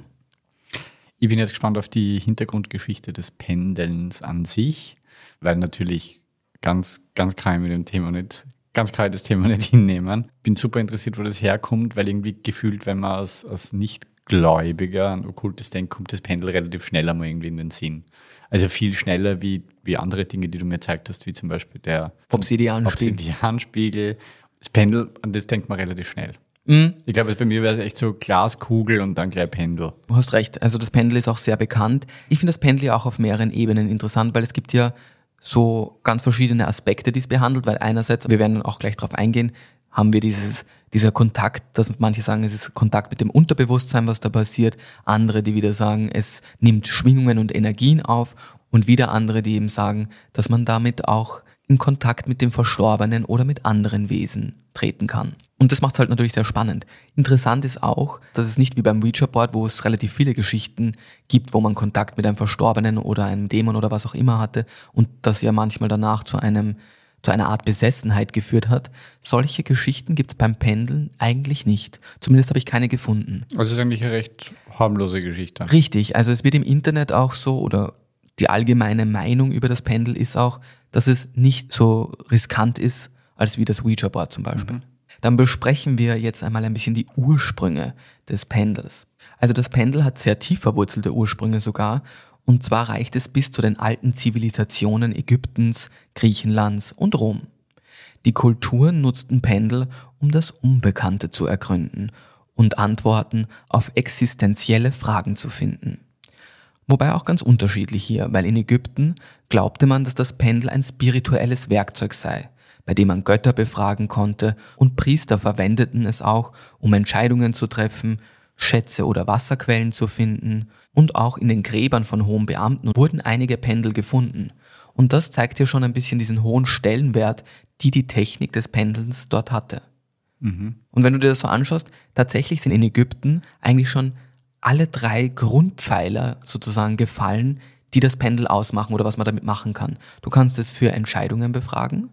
Ich bin jetzt gespannt auf die Hintergrundgeschichte des Pendelns an sich, weil natürlich ganz, ganz kann ich mit dem Thema nicht, ganz kann ich das Thema nicht hinnehmen. Bin super interessiert, wo das herkommt, weil irgendwie gefühlt, wenn man aus, aus nicht Gläubiger an okkultes Denken kommt das Pendel relativ schnell einmal irgendwie in den Sinn. Also viel schneller wie, wie andere Dinge, die du mir gezeigt hast, wie zum Beispiel der Obsidianspiegel. Obsidianspiegel. Das Pendel, an das denkt man relativ schnell. Mhm. Ich glaube, bei mir wäre es echt so Glaskugel und dann gleich Pendel. Du hast recht, also das Pendel ist auch sehr bekannt. Ich finde das Pendel ja auch auf mehreren Ebenen interessant, weil es gibt ja so ganz verschiedene Aspekte, die es behandelt, weil einerseits, wir werden auch gleich darauf eingehen, haben wir dieses, dieser Kontakt, dass manche sagen, es ist Kontakt mit dem Unterbewusstsein, was da passiert, andere, die wieder sagen, es nimmt Schwingungen und Energien auf und wieder andere, die eben sagen, dass man damit auch in Kontakt mit dem Verstorbenen oder mit anderen Wesen treten kann. Und das macht es halt natürlich sehr spannend. Interessant ist auch, dass es nicht wie beim Ouija-Board, wo es relativ viele Geschichten gibt, wo man Kontakt mit einem Verstorbenen oder einem Dämon oder was auch immer hatte und das ja manchmal danach zu einem zu einer Art Besessenheit geführt hat. Solche Geschichten gibt es beim Pendeln eigentlich nicht. Zumindest habe ich keine gefunden. Also es ist eigentlich eine recht harmlose Geschichte. Richtig, also es wird im Internet auch so, oder die allgemeine Meinung über das Pendel ist auch, dass es nicht so riskant ist, als wie das Ouija-Board zum Beispiel. Mhm. Dann besprechen wir jetzt einmal ein bisschen die Ursprünge des Pendels. Also das Pendel hat sehr tief verwurzelte Ursprünge sogar. Und zwar reicht es bis zu den alten Zivilisationen Ägyptens, Griechenlands und Rom. Die Kulturen nutzten Pendel, um das Unbekannte zu ergründen und Antworten auf existenzielle Fragen zu finden. Wobei auch ganz unterschiedlich hier, weil in Ägypten glaubte man, dass das Pendel ein spirituelles Werkzeug sei, bei dem man Götter befragen konnte, und Priester verwendeten es auch, um Entscheidungen zu treffen, Schätze oder Wasserquellen zu finden, und auch in den Gräbern von hohen Beamten wurden einige Pendel gefunden. Und das zeigt ja schon ein bisschen diesen hohen Stellenwert, die die Technik des Pendelns dort hatte. Mhm. Und wenn du dir das so anschaust, tatsächlich sind in Ägypten eigentlich schon alle drei Grundpfeiler sozusagen gefallen, die das Pendel ausmachen oder was man damit machen kann. Du kannst es für Entscheidungen befragen,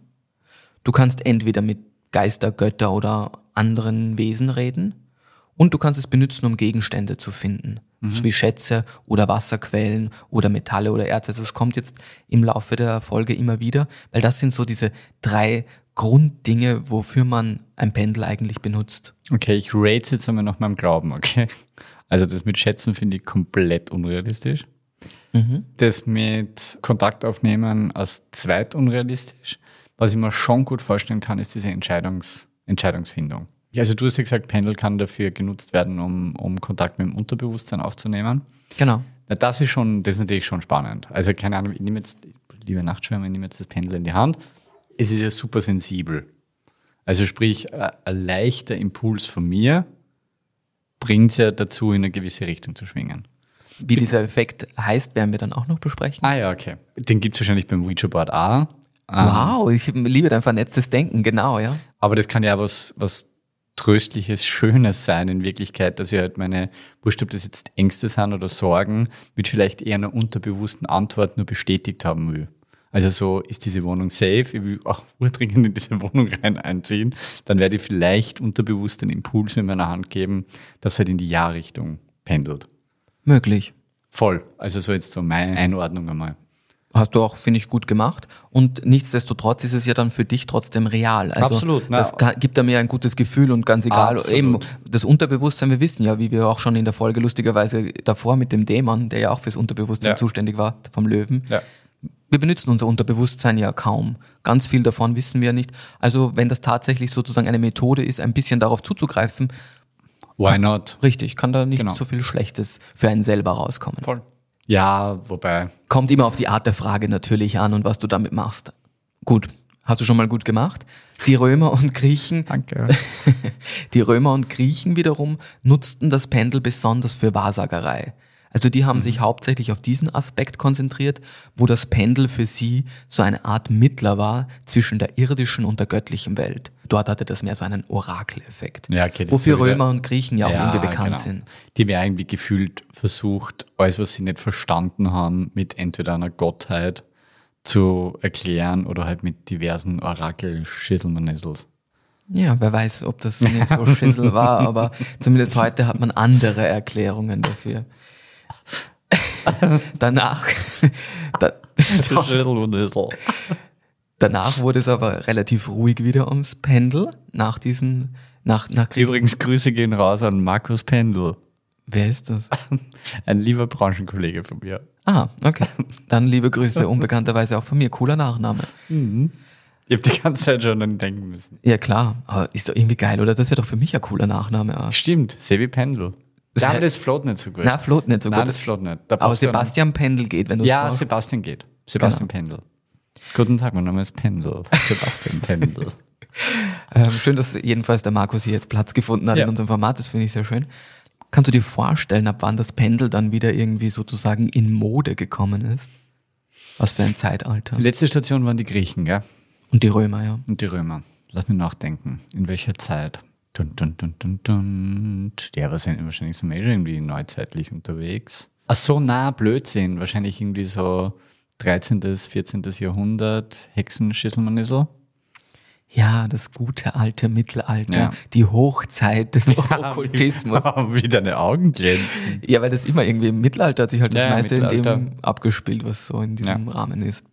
du kannst entweder mit Geister, Götter oder anderen Wesen reden, und du kannst es benutzen, um Gegenstände zu finden, mhm. wie Schätze oder Wasserquellen oder Metalle oder Erze. Also es kommt jetzt im Laufe der Folge immer wieder, weil das sind so diese drei Grunddinge, wofür man ein Pendel eigentlich benutzt. Okay, ich rate jetzt einmal nach meinem Glauben, okay? Also das mit Schätzen finde ich komplett unrealistisch. Mhm. Das mit Kontakt aufnehmen als zweit unrealistisch. Was ich mir schon gut vorstellen kann, ist diese Entscheidungs- Entscheidungsfindung. Also du hast ja gesagt, Pendel kann dafür genutzt werden, um, um Kontakt mit dem Unterbewusstsein aufzunehmen. Genau. Na, das ist schon, das ist natürlich schon spannend. Also keine Ahnung, ich nehme jetzt, liebe Nachtschwärmer, ich nehme jetzt das Pendel in die Hand. Es ist ja super sensibel. Also sprich, ein leichter Impuls von mir bringt es ja dazu, in eine gewisse Richtung zu schwingen. Wie dieser Effekt heißt, werden wir dann auch noch besprechen. Ah ja, okay. Den gibt es wahrscheinlich beim Ouija-Board auch. Wow, ich liebe dein vernetztes Denken, genau, ja. Aber das kann ja was, was Tröstliches, Schönes sein in Wirklichkeit, dass ich halt meine, wurscht, ob das jetzt Ängste sind oder Sorgen, mit vielleicht eher einer unterbewussten Antwort nur bestätigt haben will. Also so, ist diese Wohnung safe? Ich will auch urdringend in diese Wohnung rein einziehen. Dann werde ich vielleicht unterbewusst einen Impuls in meiner Hand geben, dass halt in die Ja-Richtung pendelt. Möglich. Voll. Also so jetzt so meine Einordnung einmal. Hast du auch, finde ich, gut gemacht. Und nichtsdestotrotz ist es ja dann für dich trotzdem real. Also absolut. Na, das kann, gibt mir ein gutes Gefühl und ganz egal. Absolut. Eben das Unterbewusstsein, wir wissen ja, wie wir auch schon in der Folge lustigerweise davor mit dem Dämon, der ja auch fürs Unterbewusstsein ja. zuständig war, vom Löwen. Ja. Wir benutzen unser Unterbewusstsein ja kaum. Ganz viel davon wissen wir nicht. Also wenn das tatsächlich sozusagen eine Methode ist, ein bisschen darauf zuzugreifen, why not? Richtig, kann da nicht genau. so viel Schlechtes für einen selber rauskommen. Voll. Ja, wobei. Kommt immer auf die Art der Frage natürlich an und was du damit machst. Gut, hast du schon mal gut gemacht. Die Römer und Griechen, Danke. Die Römer und Griechen wiederum nutzten das Pendel besonders für Wahrsagerei. Also die haben mhm. sich hauptsächlich auf diesen Aspekt konzentriert, wo das Pendel für sie so eine Art Mittler war zwischen der irdischen und der göttlichen Welt. Dort hatte das mehr so einen Orakeleffekt. Ja, okay, das wofür ist ja wieder, Römer und Griechen ja auch ja, irgendwie bekannt genau. sind. Die haben irgendwie gefühlt versucht, alles, was sie nicht verstanden haben, mit entweder einer Gottheit zu erklären oder halt mit diversen Orakel-Schittelmanessels. Ja, wer weiß, ob das nicht so Schittel war, aber zumindest heute hat man andere Erklärungen dafür. Danach, da, danach wurde es aber relativ ruhig wieder ums Pendel, nach diesen, nach, nach Übrigens, Grüße gehen raus an Markus Pendel. Wer ist das? Ein lieber Branchenkollege von mir. Ah, okay. Dann liebe Grüße, unbekannterweise auch von mir. Cooler Nachname. Ich habe die ganze Zeit schon an ihn denken müssen. Ja, klar. Aber ist doch irgendwie geil, oder? Das wäre doch für mich ein cooler Nachname. Ah. Stimmt, Sevi Pendel. Das Ja, aber heißt- das float nicht so gut. Na, float nicht so Nein, gut. das float nicht. Da Aber brauchst du einen- Sebastian Pendel geht, wenn du Ja, sagst. Sebastian geht. Sebastian Pendel. Guten Tag, mein Name ist Pendel. Sebastian Pendel. Ähm, schön, dass jedenfalls der Markus hier jetzt Platz gefunden hat Ja. in unserem Format. Das finde ich sehr schön. Kannst du dir vorstellen, ab wann das Pendel dann wieder irgendwie sozusagen in Mode gekommen ist? Was für ein Zeitalter. Die letzte Station waren die Griechen, gell? Und die Römer, ja. Und die Römer. Lass mich nachdenken. In welcher Zeit? Dun, dun, dun, dun, dun. Ja, wir sind wahrscheinlich so mehr irgendwie neuzeitlich unterwegs. Ach so, na, Blödsinn. Wahrscheinlich irgendwie so dreizehntes, vierzehntes Jahrhundert, Hexenschüsselmanissel. Ja, das gute alte Mittelalter, Ja. die Hochzeit des Okkultismus. Wie deine Augen glänzen. Ja, weil das immer irgendwie im Mittelalter hat sich halt das Ja, ja, meiste in Mittelalter. dem abgespielt, was so in diesem Ja. Rahmen ist.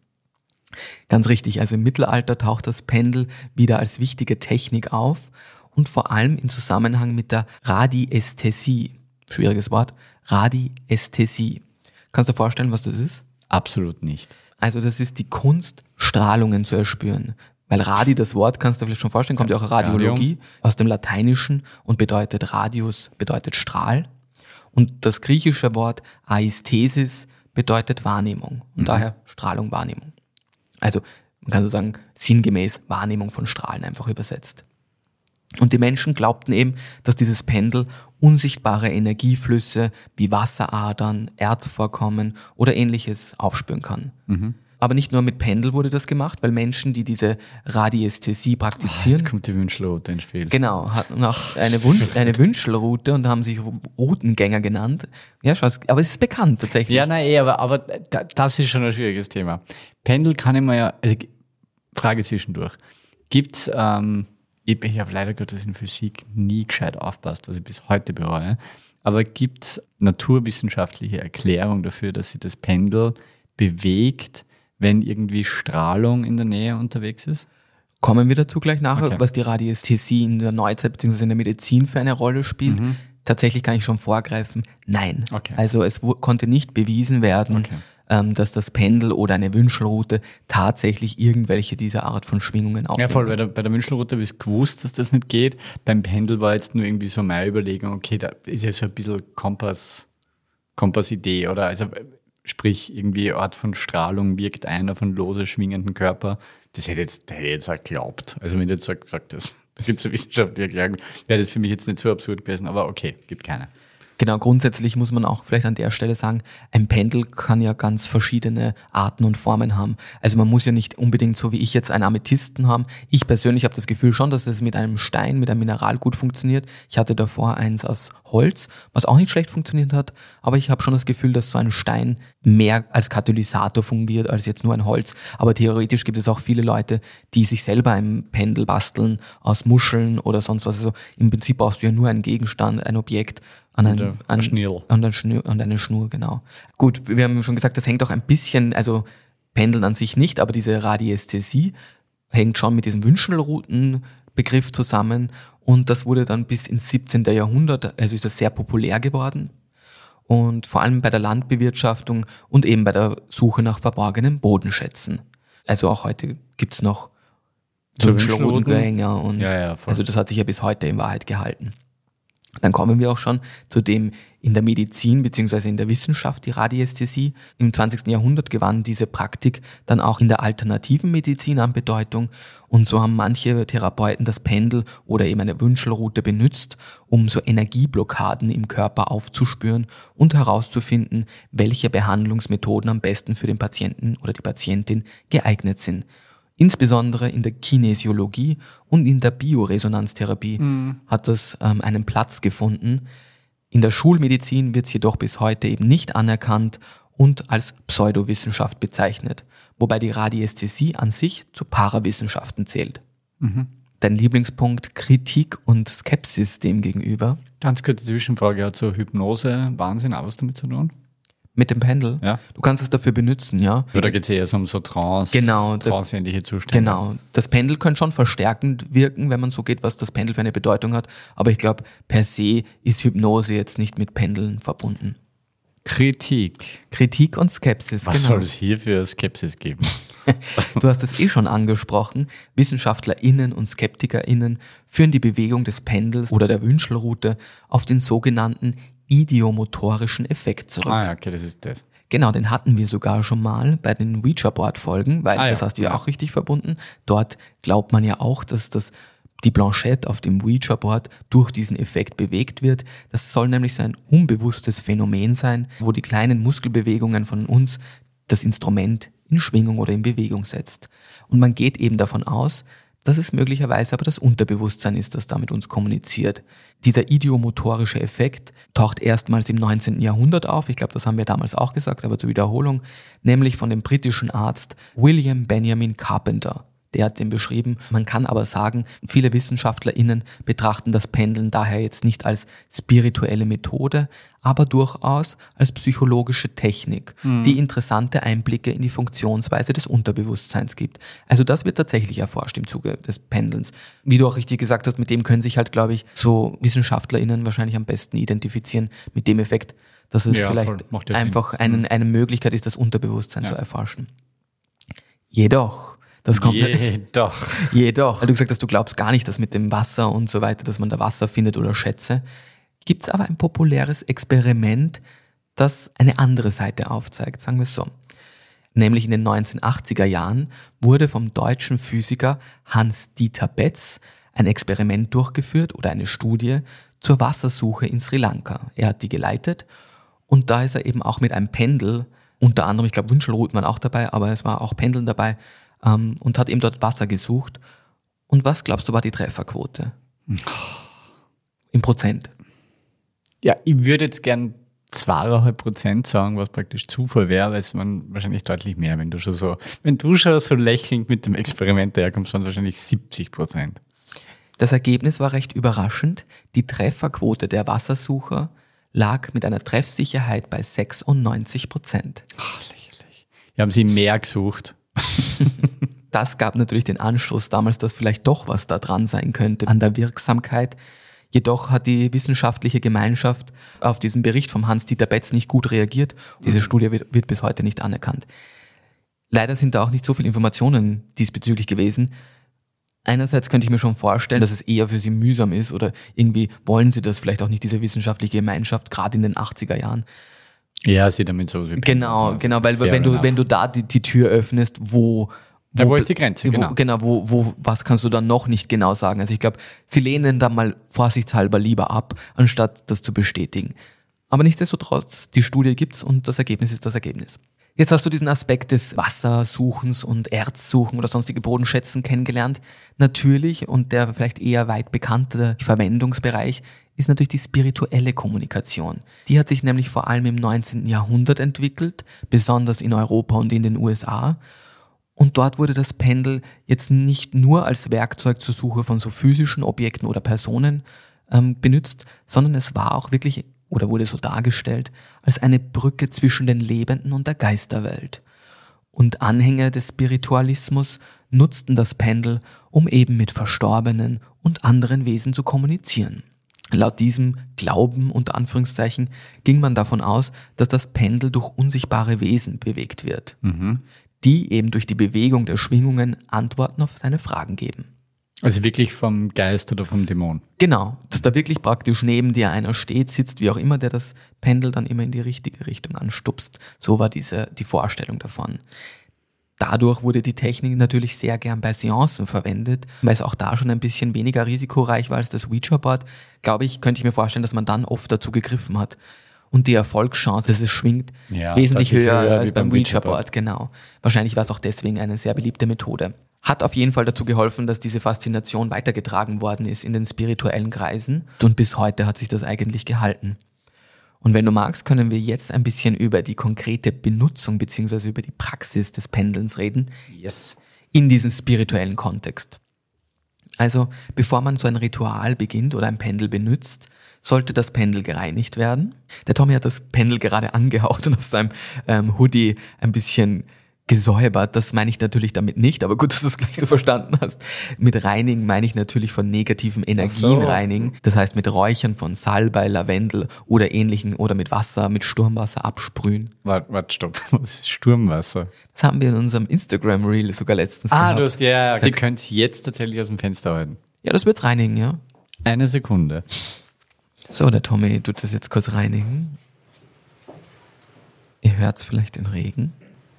Ganz richtig, also im Mittelalter taucht das Pendel wieder als wichtige Technik auf und vor allem in Zusammenhang mit der Radiästhesie. Schwieriges Wort. Radiästhesie. Kannst du dir vorstellen, was das ist? Absolut nicht. Also das ist die Kunst, Strahlungen zu erspüren. Weil Radi, das Wort, kannst du dir vielleicht schon vorstellen, kommt ja auch aus Radiologie, aus dem Lateinischen und bedeutet Radius, bedeutet Strahl. Und das griechische Wort Aisthesis bedeutet Wahrnehmung und daher Strahlung, Wahrnehmung. Also man kann so sagen, sinngemäß Wahrnehmung von Strahlen einfach übersetzt. Und die Menschen glaubten eben, dass dieses Pendel unsichtbare Energieflüsse wie Wasseradern, Erzvorkommen oder ähnliches aufspüren kann. Aber nicht nur mit Pendel wurde das gemacht, weil Menschen, die diese Radiästhesie praktizieren, Jetzt kommt die Wünschelroute ins Spiel. genau, hatten auch eine, Wunsch, eine Wünschelroute und haben sich Routengänger genannt. Ja, schau, es- aber es ist bekannt tatsächlich. Ja, nein, eh, aber, aber da- das ist schon ein schwieriges Thema. Pendel kann ich mir ja, also Frage zwischendurch. Gibt's, ähm, ich, ich habe leider Gottes in Physik nie gescheit aufpasst, was ich bis heute bereue, aber gibt's naturwissenschaftliche Erklärung dafür, dass sich das Pendel bewegt, wenn irgendwie Strahlung in der Nähe unterwegs ist? Kommen wir dazu gleich nachher, Okay. was die Radiästhesie in der Neuzeit bzw. in der Medizin für eine Rolle spielt. Tatsächlich kann ich schon vorgreifen, nein. Okay. Also es wu- konnte nicht bewiesen werden, Okay. ähm, dass das Pendel oder eine Wünschelroute tatsächlich irgendwelche dieser Art von Schwingungen Ja, aufnehmen. voll, bei der, bei der Wünschelroute habe ich gewusst, dass das nicht geht. Beim Pendel war jetzt nur irgendwie so meine Überlegung, okay, da ist ja so ein bisschen Kompass, Kompassidee, oder? Also sprich, irgendwie eine Art von Strahlung wirkt ein auf einen lose schwingenden Körper. Das hätte jetzt, hätte ich jetzt auch geglaubt. Also wenn ich jetzt so gesagt das, da gibt es eine wissenschaftliche Erklärung, wäre das für mich jetzt nicht so absurd gewesen, aber okay, gibt keine. Genau, grundsätzlich muss man auch vielleicht an der Stelle sagen, ein Pendel kann ja ganz verschiedene Arten und Formen haben. Also man muss ja nicht unbedingt so wie ich jetzt einen Amethysten haben. Ich persönlich habe das Gefühl schon, dass es mit einem Stein, mit einem Mineral gut funktioniert. Ich hatte davor eins aus Holz, was auch nicht schlecht funktioniert hat, aber ich habe schon das Gefühl, dass so ein Stein mehr als Katalysator fungiert als jetzt nur ein Holz. Aber theoretisch gibt es auch viele Leute, die sich selber ein Pendel basteln aus Muscheln oder sonst was. Also im Prinzip brauchst du ja nur einen Gegenstand, ein Objekt, an Und ein, ein an, Schnürl. und eine Schnur, und eine Schnur, genau. Gut, wir haben schon gesagt, das hängt auch ein bisschen, also Pendeln an sich nicht, aber diese Radiästhesie hängt schon mit diesem Wünschelroutenbegriff zusammen und das wurde dann bis ins siebzehnten Jahrhundert, also ist das sehr populär geworden und vor allem bei der Landbewirtschaftung und eben bei der Suche nach verborgenen Bodenschätzen. Also auch heute gibt's noch So Wünschelroutengänger und Ja, ja, voll. also das hat sich ja bis heute in Wahrheit gehalten. Dann kommen wir auch schon zu dem in der Medizin bzw. in der Wissenschaft die Radiästhesie. Im zwanzigsten Jahrhundert gewann diese Praktik dann auch in der alternativen Medizin an Bedeutung und so haben manche Therapeuten das Pendel oder eben eine Wünschelroute benutzt, um so Energieblockaden im Körper aufzuspüren und herauszufinden, welche Behandlungsmethoden am besten für den Patienten oder die Patientin geeignet sind. Insbesondere in der Kinesiologie und in der Bioresonanztherapie hat das ähm, einen Platz gefunden. In der Schulmedizin wird es jedoch bis heute eben nicht anerkannt und als Pseudowissenschaft bezeichnet, wobei die Radiästhesie an sich zu Parawissenschaften zählt. Dein Lieblingspunkt Kritik und Skepsis dem gegenüber? Ganz kurze Zwischenfrage, hat so Hypnose, Wahnsinn auch was damit zu tun? Mit dem Pendel? Ja. Du kannst es dafür benutzen, ja. Oder geht es eher so um so Trance, Genau, da- tranceähnliche Zustände? Genau. Das Pendel kann schon verstärkend wirken, wenn man so geht, was das Pendel für eine Bedeutung hat. Aber ich glaube, per se ist Hypnose jetzt nicht mit Pendeln verbunden. Kritik. Kritik und Skepsis, Was genau. soll es hier für Skepsis geben? Du hast es eh schon angesprochen. WissenschaftlerInnen und SkeptikerInnen führen die Bewegung des Pendels oder der Wünschelrute auf den sogenannten idiomotorischen Effekt zurück. Ah ja, okay, das ist das. Genau, den hatten wir sogar schon mal bei den Ouija-Board-Folgen, weil Ah ja, das hast du ja ja. auch richtig verbunden. Dort glaubt man ja auch, dass das die Blanchette auf dem Ouija-Board durch diesen Effekt bewegt wird. Das soll nämlich so ein unbewusstes Phänomen sein, wo die kleinen Muskelbewegungen von uns das Instrument in Schwingung oder in Bewegung setzt. Und man geht eben davon aus, dass es möglicherweise aber das Unterbewusstsein ist, das da mit uns kommuniziert. Dieser idiomotorische Effekt taucht erstmals im neunzehnten Jahrhundert auf, ich glaube, das haben wir damals auch gesagt, aber zur Wiederholung, nämlich von dem britischen Arzt William Benjamin Carpenter. Der hat den beschrieben. Man kann aber sagen, viele WissenschaftlerInnen betrachten das Pendeln daher jetzt nicht als spirituelle Methode, aber durchaus als psychologische Technik, die interessante Einblicke in die Funktionsweise des Unterbewusstseins gibt. Also das wird tatsächlich erforscht im Zuge des Pendelns. Wie du auch richtig gesagt hast, mit dem können sich halt, glaube ich, so WissenschaftlerInnen wahrscheinlich am besten identifizieren, mit dem Effekt, dass es Ja, vielleicht voll. Macht ja Sinn. einfach einen, eine Möglichkeit ist, das Unterbewusstsein Ja. zu erforschen. Jedoch, das kommt nicht- Jedoch. Jedoch, weil du gesagt hast, du glaubst gar nicht, dass mit dem Wasser und so weiter, dass man da Wasser findet oder Schätze, gibt es aber ein populäres Experiment, das eine andere Seite aufzeigt, sagen wir es so. Nämlich in den neunzehnhundertachtziger Jahren wurde vom deutschen Physiker Hans-Dieter Betz ein Experiment durchgeführt oder eine Studie zur Wassersuche in Sri Lanka. Er hat die geleitet und da ist er eben auch mit einem Pendel, unter anderem, ich glaube Wünschelruten waren auch dabei, aber es war auch Pendeln dabei, ähm, und hat eben dort Wasser gesucht. Und was glaubst du war die Trefferquote? Im Prozent. Ja, ich würde jetzt gern zweieinhalb Prozent sagen, was praktisch Zufall wäre, weil es waren wahrscheinlich deutlich mehr, wenn du schon so, wenn du schon so lächelnd mit dem Experiment daherkommst, waren es wahrscheinlich siebzig Prozent. Das Ergebnis war recht überraschend. Die Trefferquote der Wassersucher lag mit einer Treffsicherheit bei sechsundneunzig Prozent. Ach, lächerlich. Wir haben sie mehr gesucht. Das gab natürlich den Anstoß damals, dass vielleicht doch was da dran sein könnte an der Wirksamkeit. Jedoch hat die wissenschaftliche Gemeinschaft auf diesen Bericht vom Hans-Dieter Betz nicht gut reagiert. Diese Studie wird, wird bis heute nicht anerkannt. Leider sind da auch nicht so viele Informationen diesbezüglich gewesen. Einerseits könnte ich mir schon vorstellen, dass es eher für sie mühsam ist oder irgendwie wollen sie das vielleicht auch nicht, diese wissenschaftliche Gemeinschaft, gerade in den achtziger Jahren. Ja, sie damit so. Genau, genau, weil wenn du, wenn du da die, die Tür öffnest, wo, Ja, wo ist die Grenze, wo, genau. Genau, wo, wo, was kannst du dann noch nicht genau sagen? Also ich glaube, sie lehnen da mal vorsichtshalber lieber ab, anstatt das zu bestätigen. Aber nichtsdestotrotz, die Studie gibt's und das Ergebnis ist das Ergebnis. Jetzt hast du diesen Aspekt des Wassersuchens und Erzsuchen oder sonstige Bodenschätzen kennengelernt. Natürlich, und der vielleicht eher weit bekannte Verwendungsbereich, ist natürlich die spirituelle Kommunikation. Die hat sich nämlich vor allem im neunzehnten Jahrhundert entwickelt, besonders in Europa und in den U S A. Und dort wurde das Pendel jetzt nicht nur als Werkzeug zur Suche von so physischen Objekten oder Personen ähm, benutzt, sondern es war auch wirklich oder wurde so dargestellt als eine Brücke zwischen den Lebenden und der Geisterwelt. Und Anhänger des Spiritualismus nutzten das Pendel, um eben mit Verstorbenen und anderen Wesen zu kommunizieren. Laut diesem Glauben, unter Anführungszeichen, ging man davon aus, dass das Pendel durch unsichtbare Wesen bewegt wird, die eben durch die Bewegung der Schwingungen Antworten auf seine Fragen geben. Also wirklich vom Geist oder vom Dämon. Genau, dass da wirklich praktisch neben dir einer steht, sitzt, wie auch immer, der das Pendel dann immer in die richtige Richtung anstupst. So war diese, die Vorstellung davon. Dadurch wurde die Technik natürlich sehr gern bei Seancen verwendet, weil es auch da schon ein bisschen weniger risikoreich war als das Ouija-Board. Glaube ich, könnte ich mir vorstellen, dass man dann oft dazu gegriffen hat. Und die Erfolgschance, dass es schwingt, Ja, wesentlich deutlich höher, höher als wie beim beim Ouija-Board, genau. Wahrscheinlich war es auch deswegen eine sehr beliebte Methode. Hat auf jeden Fall dazu geholfen, dass diese Faszination weitergetragen worden ist in den spirituellen Kreisen. Und bis heute hat sich das eigentlich gehalten. Und wenn du magst, können wir jetzt ein bisschen über die konkrete Benutzung bzw. über die Praxis des Pendelns reden. Yes. In diesem spirituellen Kontext. Also bevor man so ein Ritual beginnt oder ein Pendel benutzt, sollte das Pendel gereinigt werden. Der Tommy hat das Pendel gerade angehaucht und auf seinem ähm, Hoodie ein bisschen gesäubert. Das meine ich natürlich damit nicht, aber gut, dass du es gleich so verstanden hast. Mit reinigen meine ich natürlich von negativen Energien so. reinigen. Das heißt mit Räuchern von Salbei, Lavendel oder ähnlichen oder mit Wasser, mit Sturmwasser absprühen. Warte, warte, stopp. Was ist Sturmwasser? Das haben wir in unserem Instagram-Reel sogar letztens Ah, gehabt. du hast, ja, ja. Ihr könnt es jetzt tatsächlich aus dem Fenster halten. Ja, das wird reinigen, ja. Eine Sekunde. So, der Tommy tut das jetzt kurz reinigen. Ihr hört es vielleicht den Regen.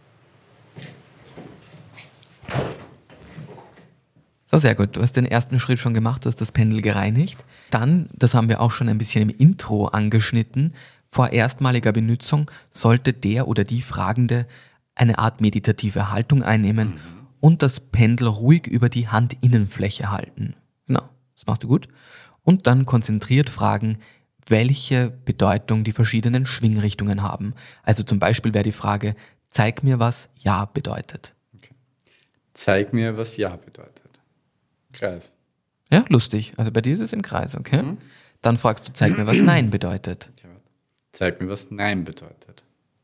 So, sehr gut. Du hast den ersten Schritt schon gemacht, du hast das Pendel gereinigt. Dann, das haben wir auch schon ein bisschen im Intro angeschnitten, vor erstmaliger Benutzung sollte der oder die Fragende eine Art meditative Haltung einnehmen mhm. und das Pendel ruhig über die Handinnenfläche halten. Genau, das machst du gut. Und dann konzentriert fragen, welche Bedeutung die verschiedenen Schwingrichtungen haben. Also zum Beispiel wäre die Frage, zeig mir, was Ja bedeutet. Okay. Zeig mir, was Ja bedeutet. Kreis. Ja, lustig. Also bei dir ist es im Kreis, okay? Mhm. Dann fragst du, zeig mir, was Nein bedeutet. Okay, zeig mir, was Nein bedeutet.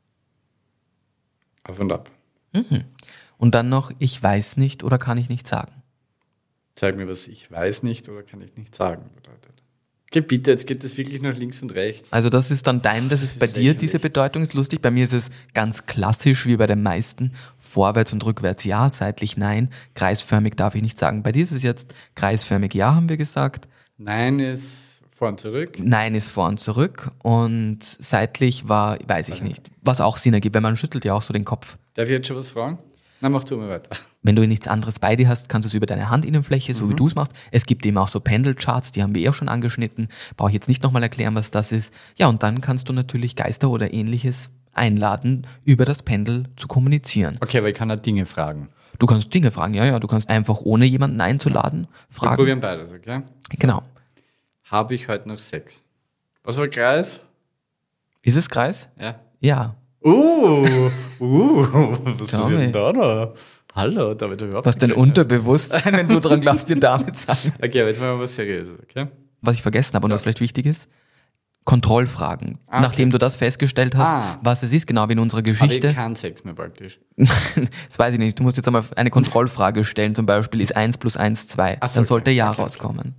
Auf und ab. Mhm. Und dann noch, ich weiß nicht oder kann ich nicht sagen. Zeig mir, was ich weiß nicht oder kann ich nicht sagen bedeutet. Okay, bitte, jetzt geht das wirklich nach links und rechts. Also das ist dann dein, das, das ist, ist bei dir lächerlich. Diese Bedeutung ist lustig. Bei mir ist es ganz klassisch, wie bei den meisten. Vorwärts und rückwärts ja, seitlich nein, kreisförmig darf ich nicht sagen. Bei dir ist es jetzt kreisförmig ja, haben wir gesagt. Nein ist vor und zurück. Nein ist vor und zurück und seitlich war, weiß ich nicht. Was auch Sinn ergibt, weil man schüttelt ja auch so den Kopf. Darf ich jetzt schon was fragen? Na, mach du mal weiter. Wenn du nichts anderes bei dir hast, kannst du es über deine Handinnenfläche, so mhm. wie du es machst. Es gibt eben auch so Pendelcharts, die haben wir eh auch schon angeschnitten. Brauche ich jetzt nicht nochmal erklären, was das ist. Ja, und dann kannst du natürlich Geister oder Ähnliches einladen, über das Pendel zu kommunizieren. Okay, aber ich kann da Dinge fragen. Du kannst Dinge fragen, ja, ja. Du kannst einfach, ohne jemanden einzuladen, fragen. Wir probieren beides, okay? Genau. Habe ich heute noch Sex? Was war Kreis? Ist es Kreis? Ja. Ja. Uh, uh, was Tommy. ist denn da noch? Hallo, damit überhaupt was dein Unterbewusstsein, wenn du dran glaubst, dir damit sagen. Okay, aber jetzt machen wir was Seriöses, okay? Was ich vergessen habe und ja. was vielleicht wichtig ist, Kontrollfragen. Ah, okay. Nachdem du das festgestellt hast, ah. was es ist, genau wie in unserer Geschichte. Aber ich kann Sex mehr praktisch. Das weiß ich nicht. Du musst jetzt einmal eine Kontrollfrage stellen, zum Beispiel, ist eins plus eins zwei? So, Dann sollte okay. Ja okay. rauskommen.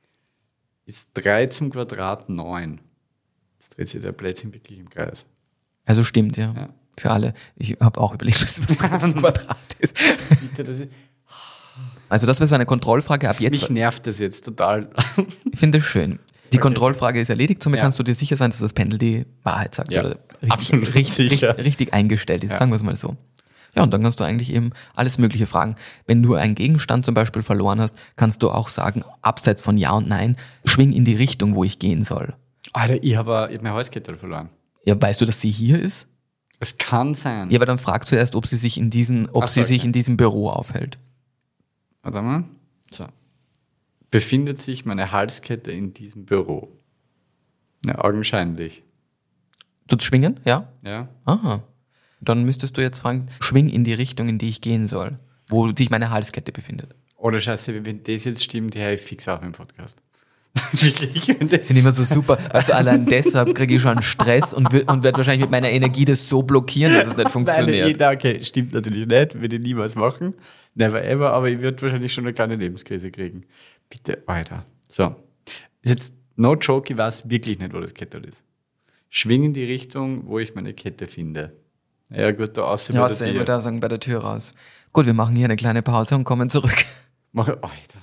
Ist drei zum Quadrat neun? Jetzt dreht sich der Plätzchen wirklich im Kreis. Also stimmt, ja. ja. Für alle. Ich habe auch überlegt, was drei zum Quadrat ist. Bitte, das ist. Also das wäre so eine Kontrollfrage ab jetzt. Mich nervt das jetzt total. Ich finde es schön. Die okay. Kontrollfrage ist erledigt, somit ja. kannst du dir sicher sein, dass das Pendel die Wahrheit sagt. Ja. Oder richtig, Absolut richtig, sicher. richtig, richtig eingestellt ist, ja. sagen wir es mal so. Ja, und dann kannst du eigentlich eben alles Mögliche fragen. Wenn du einen Gegenstand zum Beispiel verloren hast, kannst du auch sagen, abseits von Ja und Nein, schwing in die Richtung, wo ich gehen soll. Alter, ich habe hab meine Halskette verloren. Ja, weißt du, dass sie hier ist? Es kann sein. Ja, aber dann frag zuerst, ob sie sich in diesen, ob Ach so, sie sich okay. in diesem Büro aufhält. Warte mal. So. Befindet sich meine Halskette in diesem Büro? Ja, augenscheinlich. Tut's schwingen? Ja? Ja. Aha. Dann müsstest du jetzt fragen, schwing in die Richtung, in die ich gehen soll, wo sich meine Halskette befindet. Oder scheiße, wenn das jetzt stimmt, höre ich fix auf im Podcast. Wirklich, wenn das Das sind immer so super. Also allein deshalb kriege ich schon Stress und, w- und werde wahrscheinlich mit meiner Energie das so blockieren, dass es nicht funktioniert. Nein, okay, stimmt natürlich nicht, würde ich niemals machen. Never ever, aber ich würde wahrscheinlich schon eine kleine Lebenskrise kriegen. Bitte weiter. So. Ist jetzt no joke, ich weiß wirklich nicht, wo das Kettel ist. Schwing in die Richtung, wo ich meine Kette finde. Ja gut, da außen Ja, bei was der soll Tür. ich da sagen, bei der Tür raus. Gut, wir machen hier eine kleine Pause und kommen zurück. Mach, Alter.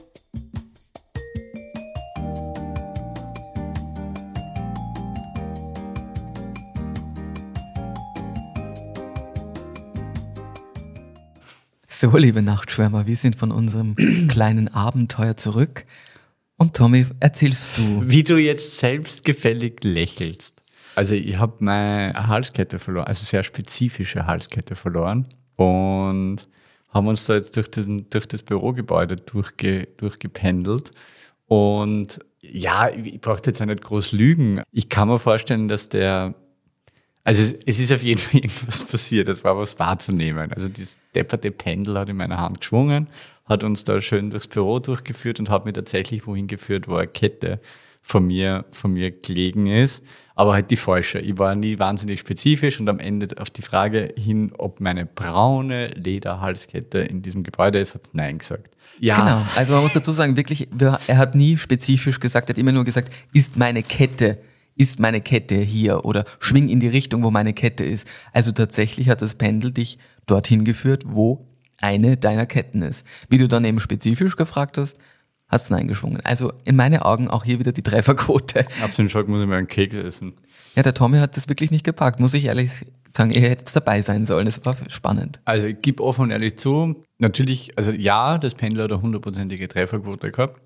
So, liebe Nachtschwärmer, wir sind von unserem kleinen Abenteuer zurück. Und Tommy, erzählst du? Wie du jetzt selbstgefällig lächelst. Also ich habe meine Halskette verloren, also sehr spezifische Halskette verloren und haben uns da jetzt durch, den, durch das Bürogebäude durchge, durchgependelt. Und ja, ich brauche jetzt ja nicht groß lügen. Ich kann mir vorstellen, dass der, also es, es ist auf jeden Fall irgendwas passiert, es war was wahrzunehmen. Also das depperte Pendel hat in meiner Hand geschwungen, hat uns da schön durchs Büro durchgeführt und hat mir tatsächlich wohin geführt, wo eine Kette von mir, von mir gelegen ist, aber halt die falsche. Ich war nie wahnsinnig spezifisch und am Ende auf die Frage hin, ob meine braune Lederhalskette in diesem Gebäude ist, hat Nein gesagt. Ja. Genau, also man muss dazu sagen, wirklich, er hat nie spezifisch gesagt, er hat immer nur gesagt, ist meine Kette, ist meine Kette hier oder schwing in die Richtung, wo meine Kette ist. Also tatsächlich hat das Pendel dich dorthin geführt, wo eine deiner Ketten ist. Wie du dann eben spezifisch gefragt hast, hat es Nein geschwungen. Also in meinen Augen auch hier wieder die Trefferquote. Ab den Schock muss ich mal einen Keks essen. Ja, der Tommy hat das wirklich nicht gepackt, muss ich ehrlich sagen. Ihr hättet dabei sein sollen, das war spannend. Also ich gebe offen und ehrlich zu, natürlich, also ja, das Pendel hat eine hundertprozentige Trefferquote gehabt.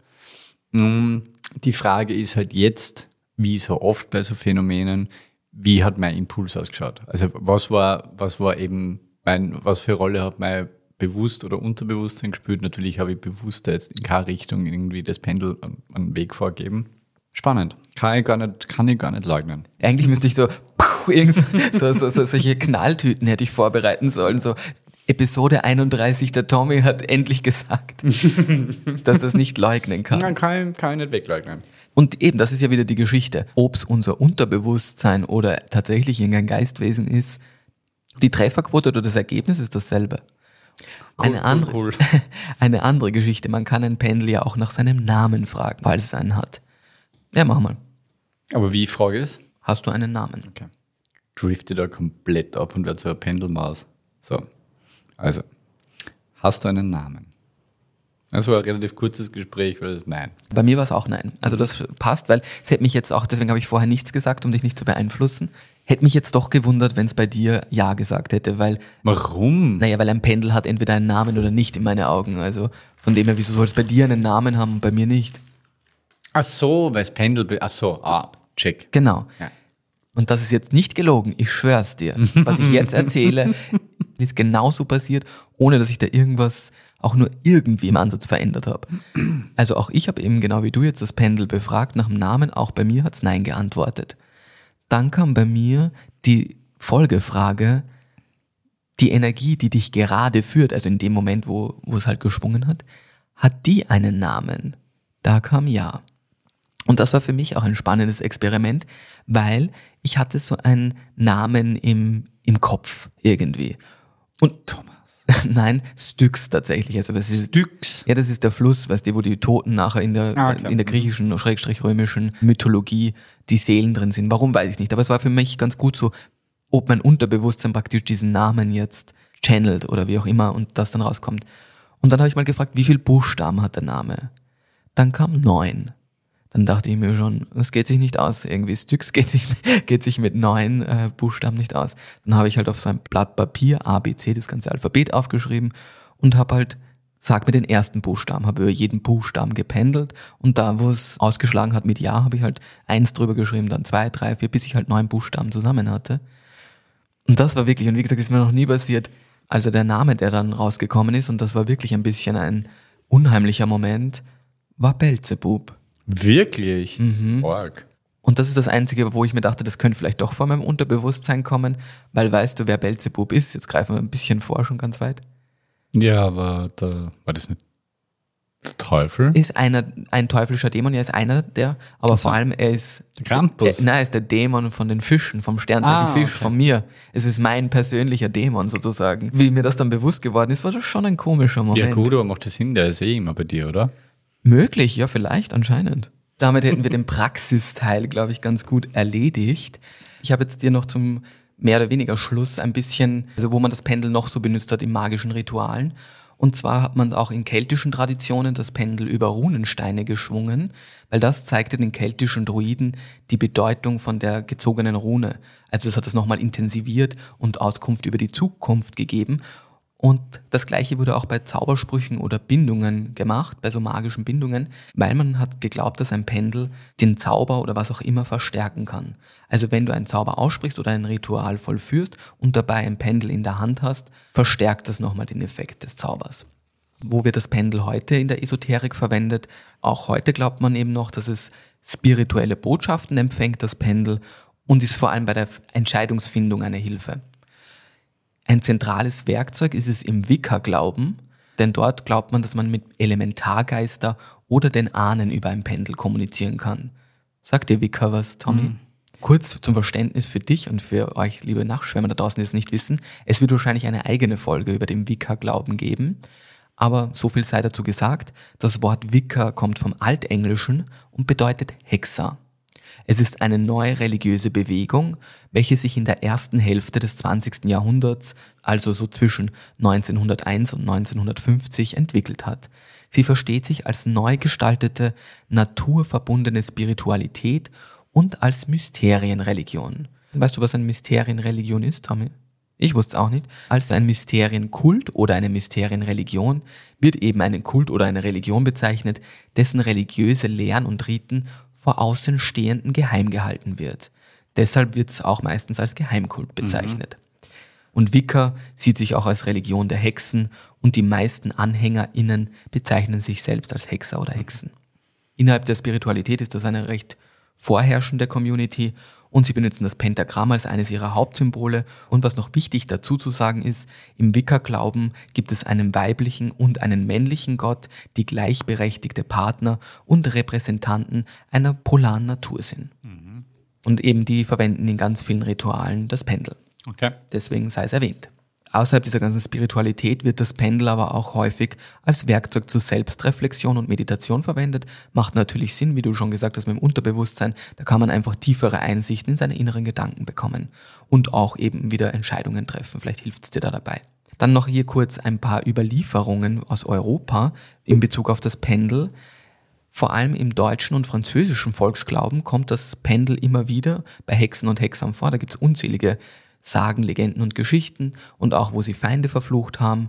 Die Frage ist halt jetzt, wie so oft bei so Phänomenen, wie hat mein Impuls ausgeschaut? Also was war, was war eben mein, was für Rolle hat mein Bewusst- oder Unterbewusstsein gespielt? Natürlich habe ich bewusst jetzt in keine Richtung irgendwie das Pendel einen Weg vorgeben. Spannend. Kann ich gar nicht, kann ich gar nicht leugnen. Eigentlich müsste ich so, puh, irgend so, so, so solche Knalltüten hätte ich vorbereiten sollen. So Episode einunddreißig, der Tommy hat endlich gesagt, dass er es nicht leugnen kann. Nein, kann, kann ich nicht wegleugnen. Und eben, das ist ja wieder die Geschichte. Ob es unser Unterbewusstsein oder tatsächlich irgendein Geistwesen ist, die Trefferquote oder das Ergebnis ist dasselbe. Cool, eine, andere, cool, cool. eine andere Geschichte, man kann ein Pendel ja auch nach seinem Namen fragen, falls es einen hat. Ja, mach mal. Aber wie, Frage ist? Hast du einen Namen? Okay. Drifte da komplett ab und werde so eine Pendelmaus. So, also, hast du einen Namen? Das war ein relativ kurzes Gespräch, weil das Nein. Bei mir war es auch Nein. Also das passt, weil es hätte mich jetzt auch, deswegen habe ich vorher nichts gesagt, um dich nicht zu beeinflussen, hätte mich jetzt doch gewundert, wenn es bei dir Ja gesagt hätte, weil... Warum? Naja, weil ein Pendel hat entweder einen Namen oder nicht in meinen Augen. Also von dem her, wieso soll es bei dir einen Namen haben und bei mir nicht? Ach so, weil es Pendel... Ach so, ah, check. Genau. Ja. Und das ist jetzt nicht gelogen, ich schwör's dir. Was ich jetzt erzähle, ist genauso passiert, ohne dass ich da irgendwas auch nur irgendwie im Ansatz verändert habe. Also auch ich habe eben genau wie du jetzt das Pendel befragt nach dem Namen, auch bei mir hat's Nein geantwortet. Dann kam bei mir die Folgefrage, die Energie, die dich gerade führt, also in dem Moment, wo, wo es halt geschwungen hat, hat die einen Namen? Da kam Ja. Und das war für mich auch ein spannendes Experiment, weil ich hatte so einen Namen im, im Kopf irgendwie. Und Thomas. Nein, Styx tatsächlich. Also das ist, Styx? ja, das ist der Fluss, weißt du, wo die Toten nachher in der, Ah, klar. in der griechischen, schrägstrich römischen Mythologie die Seelen drin sind. Warum, weiß ich nicht. Aber es war für mich ganz gut so, ob mein Unterbewusstsein praktisch diesen Namen jetzt channelt oder wie auch immer und das dann rauskommt. Und dann habe ich mal gefragt, wie viele Buchstaben hat der Name? Dann kam neun. Dann dachte ich mir schon, das geht sich nicht aus. Irgendwie Styx geht sich, geht sich mit neun äh, Buchstaben nicht aus. Dann habe ich halt auf so ein Blatt Papier A, B, C das ganze Alphabet aufgeschrieben und habe halt, sag mir den ersten Buchstaben, habe über jeden Buchstaben gependelt und da, wo es ausgeschlagen hat mit Ja, habe ich halt eins drüber geschrieben, dann zwei, drei, vier, bis ich halt neun Buchstaben zusammen hatte. Und das war wirklich, und wie gesagt, ist mir noch nie passiert, also der Name, der dann rausgekommen ist, und das war wirklich ein bisschen ein unheimlicher Moment, war Belzebub. Wirklich? Mhm. Org. Und das ist das Einzige, wo ich mir dachte, das könnte vielleicht doch von meinem Unterbewusstsein kommen, weil weißt du, wer Belzebub ist? Jetzt greifen wir ein bisschen vor, schon ganz weit. Ja, aber da war das nicht der Teufel? Ist einer, ein teuflischer Dämon, er ist einer der, aber Also, vor allem er ist, der Krampus? er, nein, er ist der Dämon von den Fischen, vom Sternzeichen Ah, Fisch, okay. von mir. Es ist mein persönlicher Dämon sozusagen. Wie mir das dann bewusst geworden ist, war das schon ein komischer Moment. Ja gut, aber macht das Sinn, der ist eh immer bei dir, oder? Möglich, ja, vielleicht, anscheinend. Damit hätten wir den Praxisteil, glaube ich, ganz gut erledigt. Ich habe jetzt dir noch zum mehr oder weniger Schluss ein bisschen, also wo man das Pendel noch so benutzt hat in magischen Ritualen. Und zwar hat man auch in keltischen Traditionen das Pendel über Runensteine geschwungen, weil das zeigte den keltischen Druiden die Bedeutung von der gezogenen Rune. Also das hat das nochmal intensiviert und Auskunft über die Zukunft gegeben. Und das Gleiche wurde auch bei Zaubersprüchen oder Bindungen gemacht, bei so magischen Bindungen, weil man hat geglaubt, dass ein Pendel den Zauber oder was auch immer verstärken kann. Also wenn du einen Zauber aussprichst oder ein Ritual vollführst und dabei ein Pendel in der Hand hast, verstärkt das nochmal den Effekt des Zaubers. Wo wird das Pendel heute in der Esoterik verwendet? Auch heute glaubt man eben noch, dass es spirituelle Botschaften empfängt, das Pendel, und ist vor allem bei der Entscheidungsfindung eine Hilfe. Ein zentrales Werkzeug ist es im Wicca-Glauben. Denn dort glaubt man, dass man mit Elementargeister oder den Ahnen über ein Pendel kommunizieren kann. Sagt dir Wicca was, Tommy? Mhm. Kurz zum Verständnis für dich und für euch, liebe Nachtschwärmer da draußen, die es nicht wissen. Es wird wahrscheinlich eine eigene Folge über den Wicca-Glauben geben. Aber so viel sei dazu gesagt, das Wort Wicca kommt vom Altenglischen und bedeutet Hexer. Es ist eine neue religiöse Bewegung, welche sich in der ersten Hälfte des zwanzigsten Jahrhunderts, also so zwischen neunzehnhunderteins und neunzehnhundertfünfzig, entwickelt hat. Sie versteht sich als neu gestaltete, naturverbundene Spiritualität und als Mysterienreligion. Weißt du, was eine Mysterienreligion ist, Tommy? Ich wusste es auch nicht. Als ein Mysterienkult oder eine Mysterienreligion wird eben ein Kult oder eine Religion bezeichnet, dessen religiöse Lehren und Riten vor Außenstehenden geheim gehalten wird. Deshalb wird es auch meistens als Geheimkult bezeichnet. Mhm. Und Wicca sieht sich auch als Religion der Hexen und die meisten AnhängerInnen bezeichnen sich selbst als Hexer oder Hexen. Innerhalb der Spiritualität ist das eine recht vorherrschende Community und sie benutzen das Pentagramm als eines ihrer Hauptsymbole. Und was noch wichtig dazu zu sagen ist, im Wicca-Glauben gibt es einen weiblichen und einen männlichen Gott, die gleichberechtigte Partner und Repräsentanten einer polaren Natur sind. Mhm. Und eben die verwenden in ganz vielen Ritualen das Pendel. Okay. Deswegen sei es erwähnt. Außerhalb dieser ganzen Spiritualität wird das Pendel aber auch häufig als Werkzeug zur Selbstreflexion und Meditation verwendet. Macht natürlich Sinn, wie du schon gesagt hast, mit dem Unterbewusstsein. Da kann man einfach tiefere Einsichten in seine inneren Gedanken bekommen und auch eben wieder Entscheidungen treffen. Vielleicht hilft es dir da dabei. Dann noch hier kurz ein paar Überlieferungen aus Europa in Bezug auf das Pendel. Vor allem im deutschen und französischen Volksglauben kommt das Pendel immer wieder bei Hexen und Hexern vor. Da gibt es unzählige Sagen, Legenden und Geschichten und auch, wo sie Feinde verflucht haben.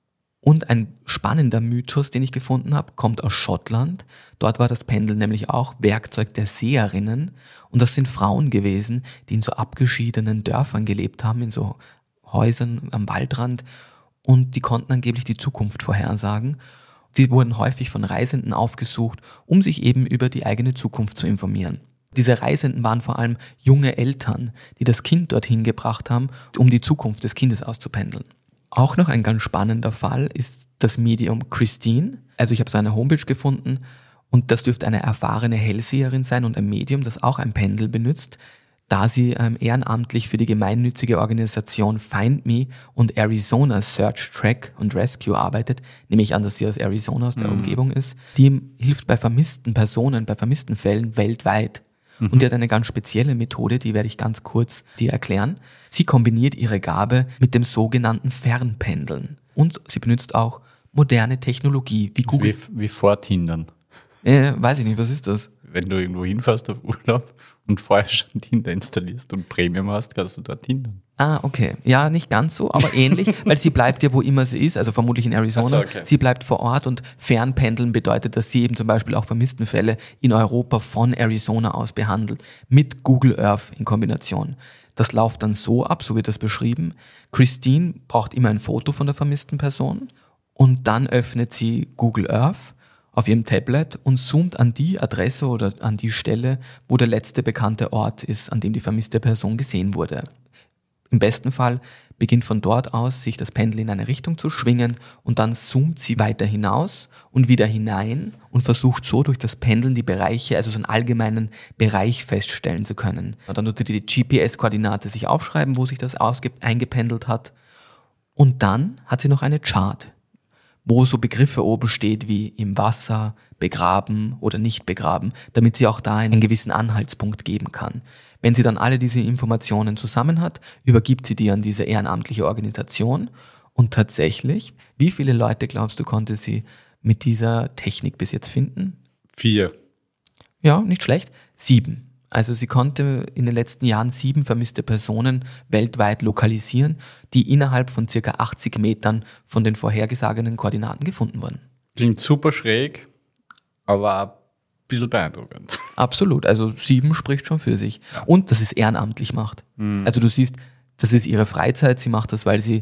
Und ein spannender Mythos, den ich gefunden habe, kommt aus Schottland. Dort war das Pendel nämlich auch Werkzeug der Seherinnen. Und das sind Frauen gewesen, die in so abgeschiedenen Dörfern gelebt haben, in so Häusern am Waldrand. Und die konnten angeblich die Zukunft vorhersagen. Sie wurden häufig von Reisenden aufgesucht, um sich eben über die eigene Zukunft zu informieren. Diese Reisenden waren vor allem junge Eltern, die das Kind dorthin gebracht haben, um die Zukunft des Kindes auszupendeln. Auch noch ein ganz spannender Fall ist das Medium Christine. Also ich habe so eine Homepage gefunden und das dürfte eine erfahrene Hellseherin sein und ein Medium, das auch ein Pendel benutzt, da sie ähm, ehrenamtlich für die gemeinnützige Organisation Find Me und Arizona Search, Track und Rescue arbeitet. Nehme ich an, dass sie aus Arizona, aus der mhm. Umgebung ist. Die hilft bei vermissten Personen, bei vermissten Fällen weltweit. Und die hat eine ganz spezielle Methode, die werde ich ganz kurz dir erklären. Sie kombiniert ihre Gabe mit dem sogenannten Fernpendeln. Und sie benutzt auch moderne Technologie wie Google. Also wie, wie Vortindern. Äh, weiß ich nicht, was ist das? Wenn du irgendwo hinfährst auf Urlaub und vorher schon Tinder installierst und Premium hast, kannst du dort tindern. Ah, okay. Ja, nicht ganz so, aber ähnlich, weil sie bleibt ja, wo immer sie ist, also vermutlich in Arizona. So, okay. Sie bleibt vor Ort und Fernpendeln bedeutet, dass sie eben zum Beispiel auch Vermisstenfälle in Europa von Arizona aus behandelt, mit Google Earth in Kombination. Das läuft dann so ab, so wird das beschrieben. Christine braucht immer ein Foto von der vermissten Person und dann öffnet sie Google Earth auf ihrem Tablet und zoomt an die Adresse oder an die Stelle, wo der letzte bekannte Ort ist, an dem die vermisste Person gesehen wurde. Im besten Fall beginnt von dort aus, sich das Pendel in eine Richtung zu schwingen und dann zoomt sie weiter hinaus und wieder hinein und versucht so durch das Pendeln die Bereiche, also so einen allgemeinen Bereich feststellen zu können. Und dann tut sie die G P S-Koordinate sich aufschreiben, wo sich das ausge- eingependelt hat. Und dann hat sie noch eine Chart, wo so Begriffe oben steht wie im Wasser, begraben oder nicht begraben, damit sie auch da einen gewissen Anhaltspunkt geben kann. Wenn sie dann alle diese Informationen zusammen hat, übergibt sie die an diese ehrenamtliche Organisation und tatsächlich, wie viele Leute glaubst du, konnte sie mit dieser Technik bis jetzt finden? Vier. Ja, nicht schlecht. Sieben. Also sie konnte in den letzten Jahren sieben vermisste Personen weltweit lokalisieren, die innerhalb von circa achtzig Metern von den vorhergesagenen Koordinaten gefunden wurden. Klingt super schräg, aber ein bisschen beeindruckend. Absolut, also sieben spricht schon für sich. Und dass sie es ehrenamtlich macht. Mhm. Also du siehst, das ist ihre Freizeit, sie macht das, weil sie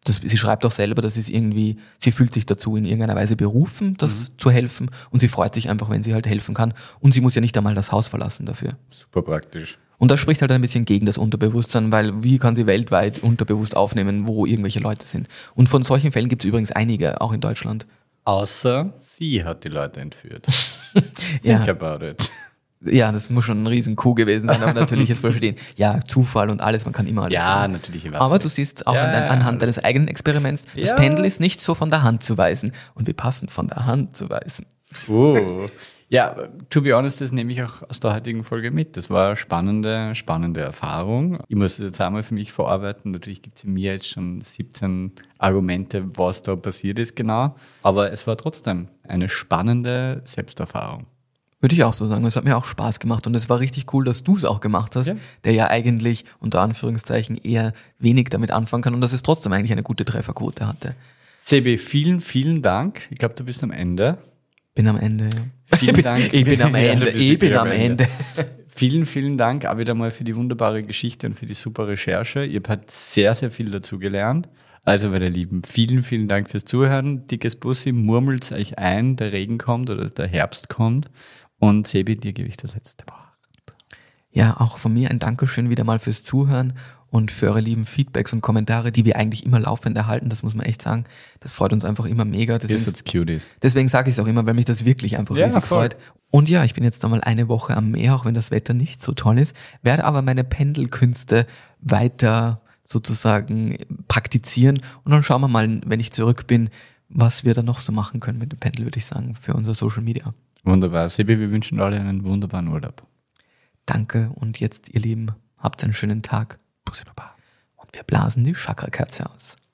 Das, sie schreibt auch selber, dass es irgendwie, sie fühlt sich dazu in irgendeiner Weise berufen, das mhm. zu helfen und sie freut sich einfach, wenn sie halt helfen kann und sie muss ja nicht einmal das Haus verlassen dafür. Super praktisch. Und das spricht halt ein bisschen gegen das Unterbewusstsein, weil wie kann sie weltweit unterbewusst aufnehmen, wo irgendwelche Leute sind? Und von solchen Fällen gibt es übrigens einige, auch in Deutschland. Außer sie hat die Leute entführt. Ja. Think about it. Ja, das muss schon ein riesen Coup gewesen sein, aber natürlich ist verstehen. Ja, Zufall und alles, man kann immer alles Ja, sagen. natürlich. Ich weiß Aber nicht. du siehst auch Ja, an dein, ja, anhand alles deines eigenen Experiments, das Ja. Pendel ist nicht so von der Hand zu weisen. Und wie passend von der Hand zu weisen. Oh. Ja, to be honest, das nehme ich auch aus der heutigen Folge mit. Das war eine spannende, spannende Erfahrung. Ich muss es jetzt einmal für mich verarbeiten. Natürlich gibt es in mir jetzt schon siebzehn Argumente, was da passiert ist genau. Aber es war trotzdem eine spannende Selbsterfahrung. Würde ich auch so sagen. Es hat mir auch Spaß gemacht und es war richtig cool, dass du es auch gemacht hast, Ja. der ja eigentlich unter Anführungszeichen eher wenig damit anfangen kann und dass es trotzdem eigentlich eine gute Trefferquote hatte. Sebi, vielen, vielen Dank. Ich glaube, du bist am Ende. Bin am Ende. Vielen Dank. Ich bin am Ja, Ende. du bist Ich bin wirklich am Ende. Vielen, vielen Dank auch wieder mal für die wunderbare Geschichte und für die super Recherche. Ihr habt sehr, sehr viel dazu gelernt. Also, meine Lieben, vielen, vielen Dank fürs Zuhören. Dickes Bussi, murmelt's euch ein, der Regen kommt oder der Herbst kommt. Und Sebi, dir gebe ich das letzte Wort. Ja, auch von mir ein Dankeschön wieder mal fürs Zuhören und für eure lieben Feedbacks und Kommentare, die wir eigentlich immer laufend erhalten. Das muss man echt sagen. Das freut uns einfach immer mega. Ihr seid Cuties. Deswegen sage ich es auch immer, weil mich das wirklich einfach Ja, riesig voll. freut. Und ja, ich bin jetzt einmal eine Woche am Meer, auch wenn das Wetter nicht so toll ist, werde aber meine Pendelkünste weiter sozusagen praktizieren und dann schauen wir mal, wenn ich zurück bin, was wir da noch so machen können mit dem Pendel, würde ich sagen, für unser Social Media. Wunderbar. Sebi, wir wünschen alle einen wunderbaren Urlaub. Danke und jetzt, ihr Lieben, habt einen schönen Tag. Bussi Baba. Und wir blasen die Chakrakerze aus.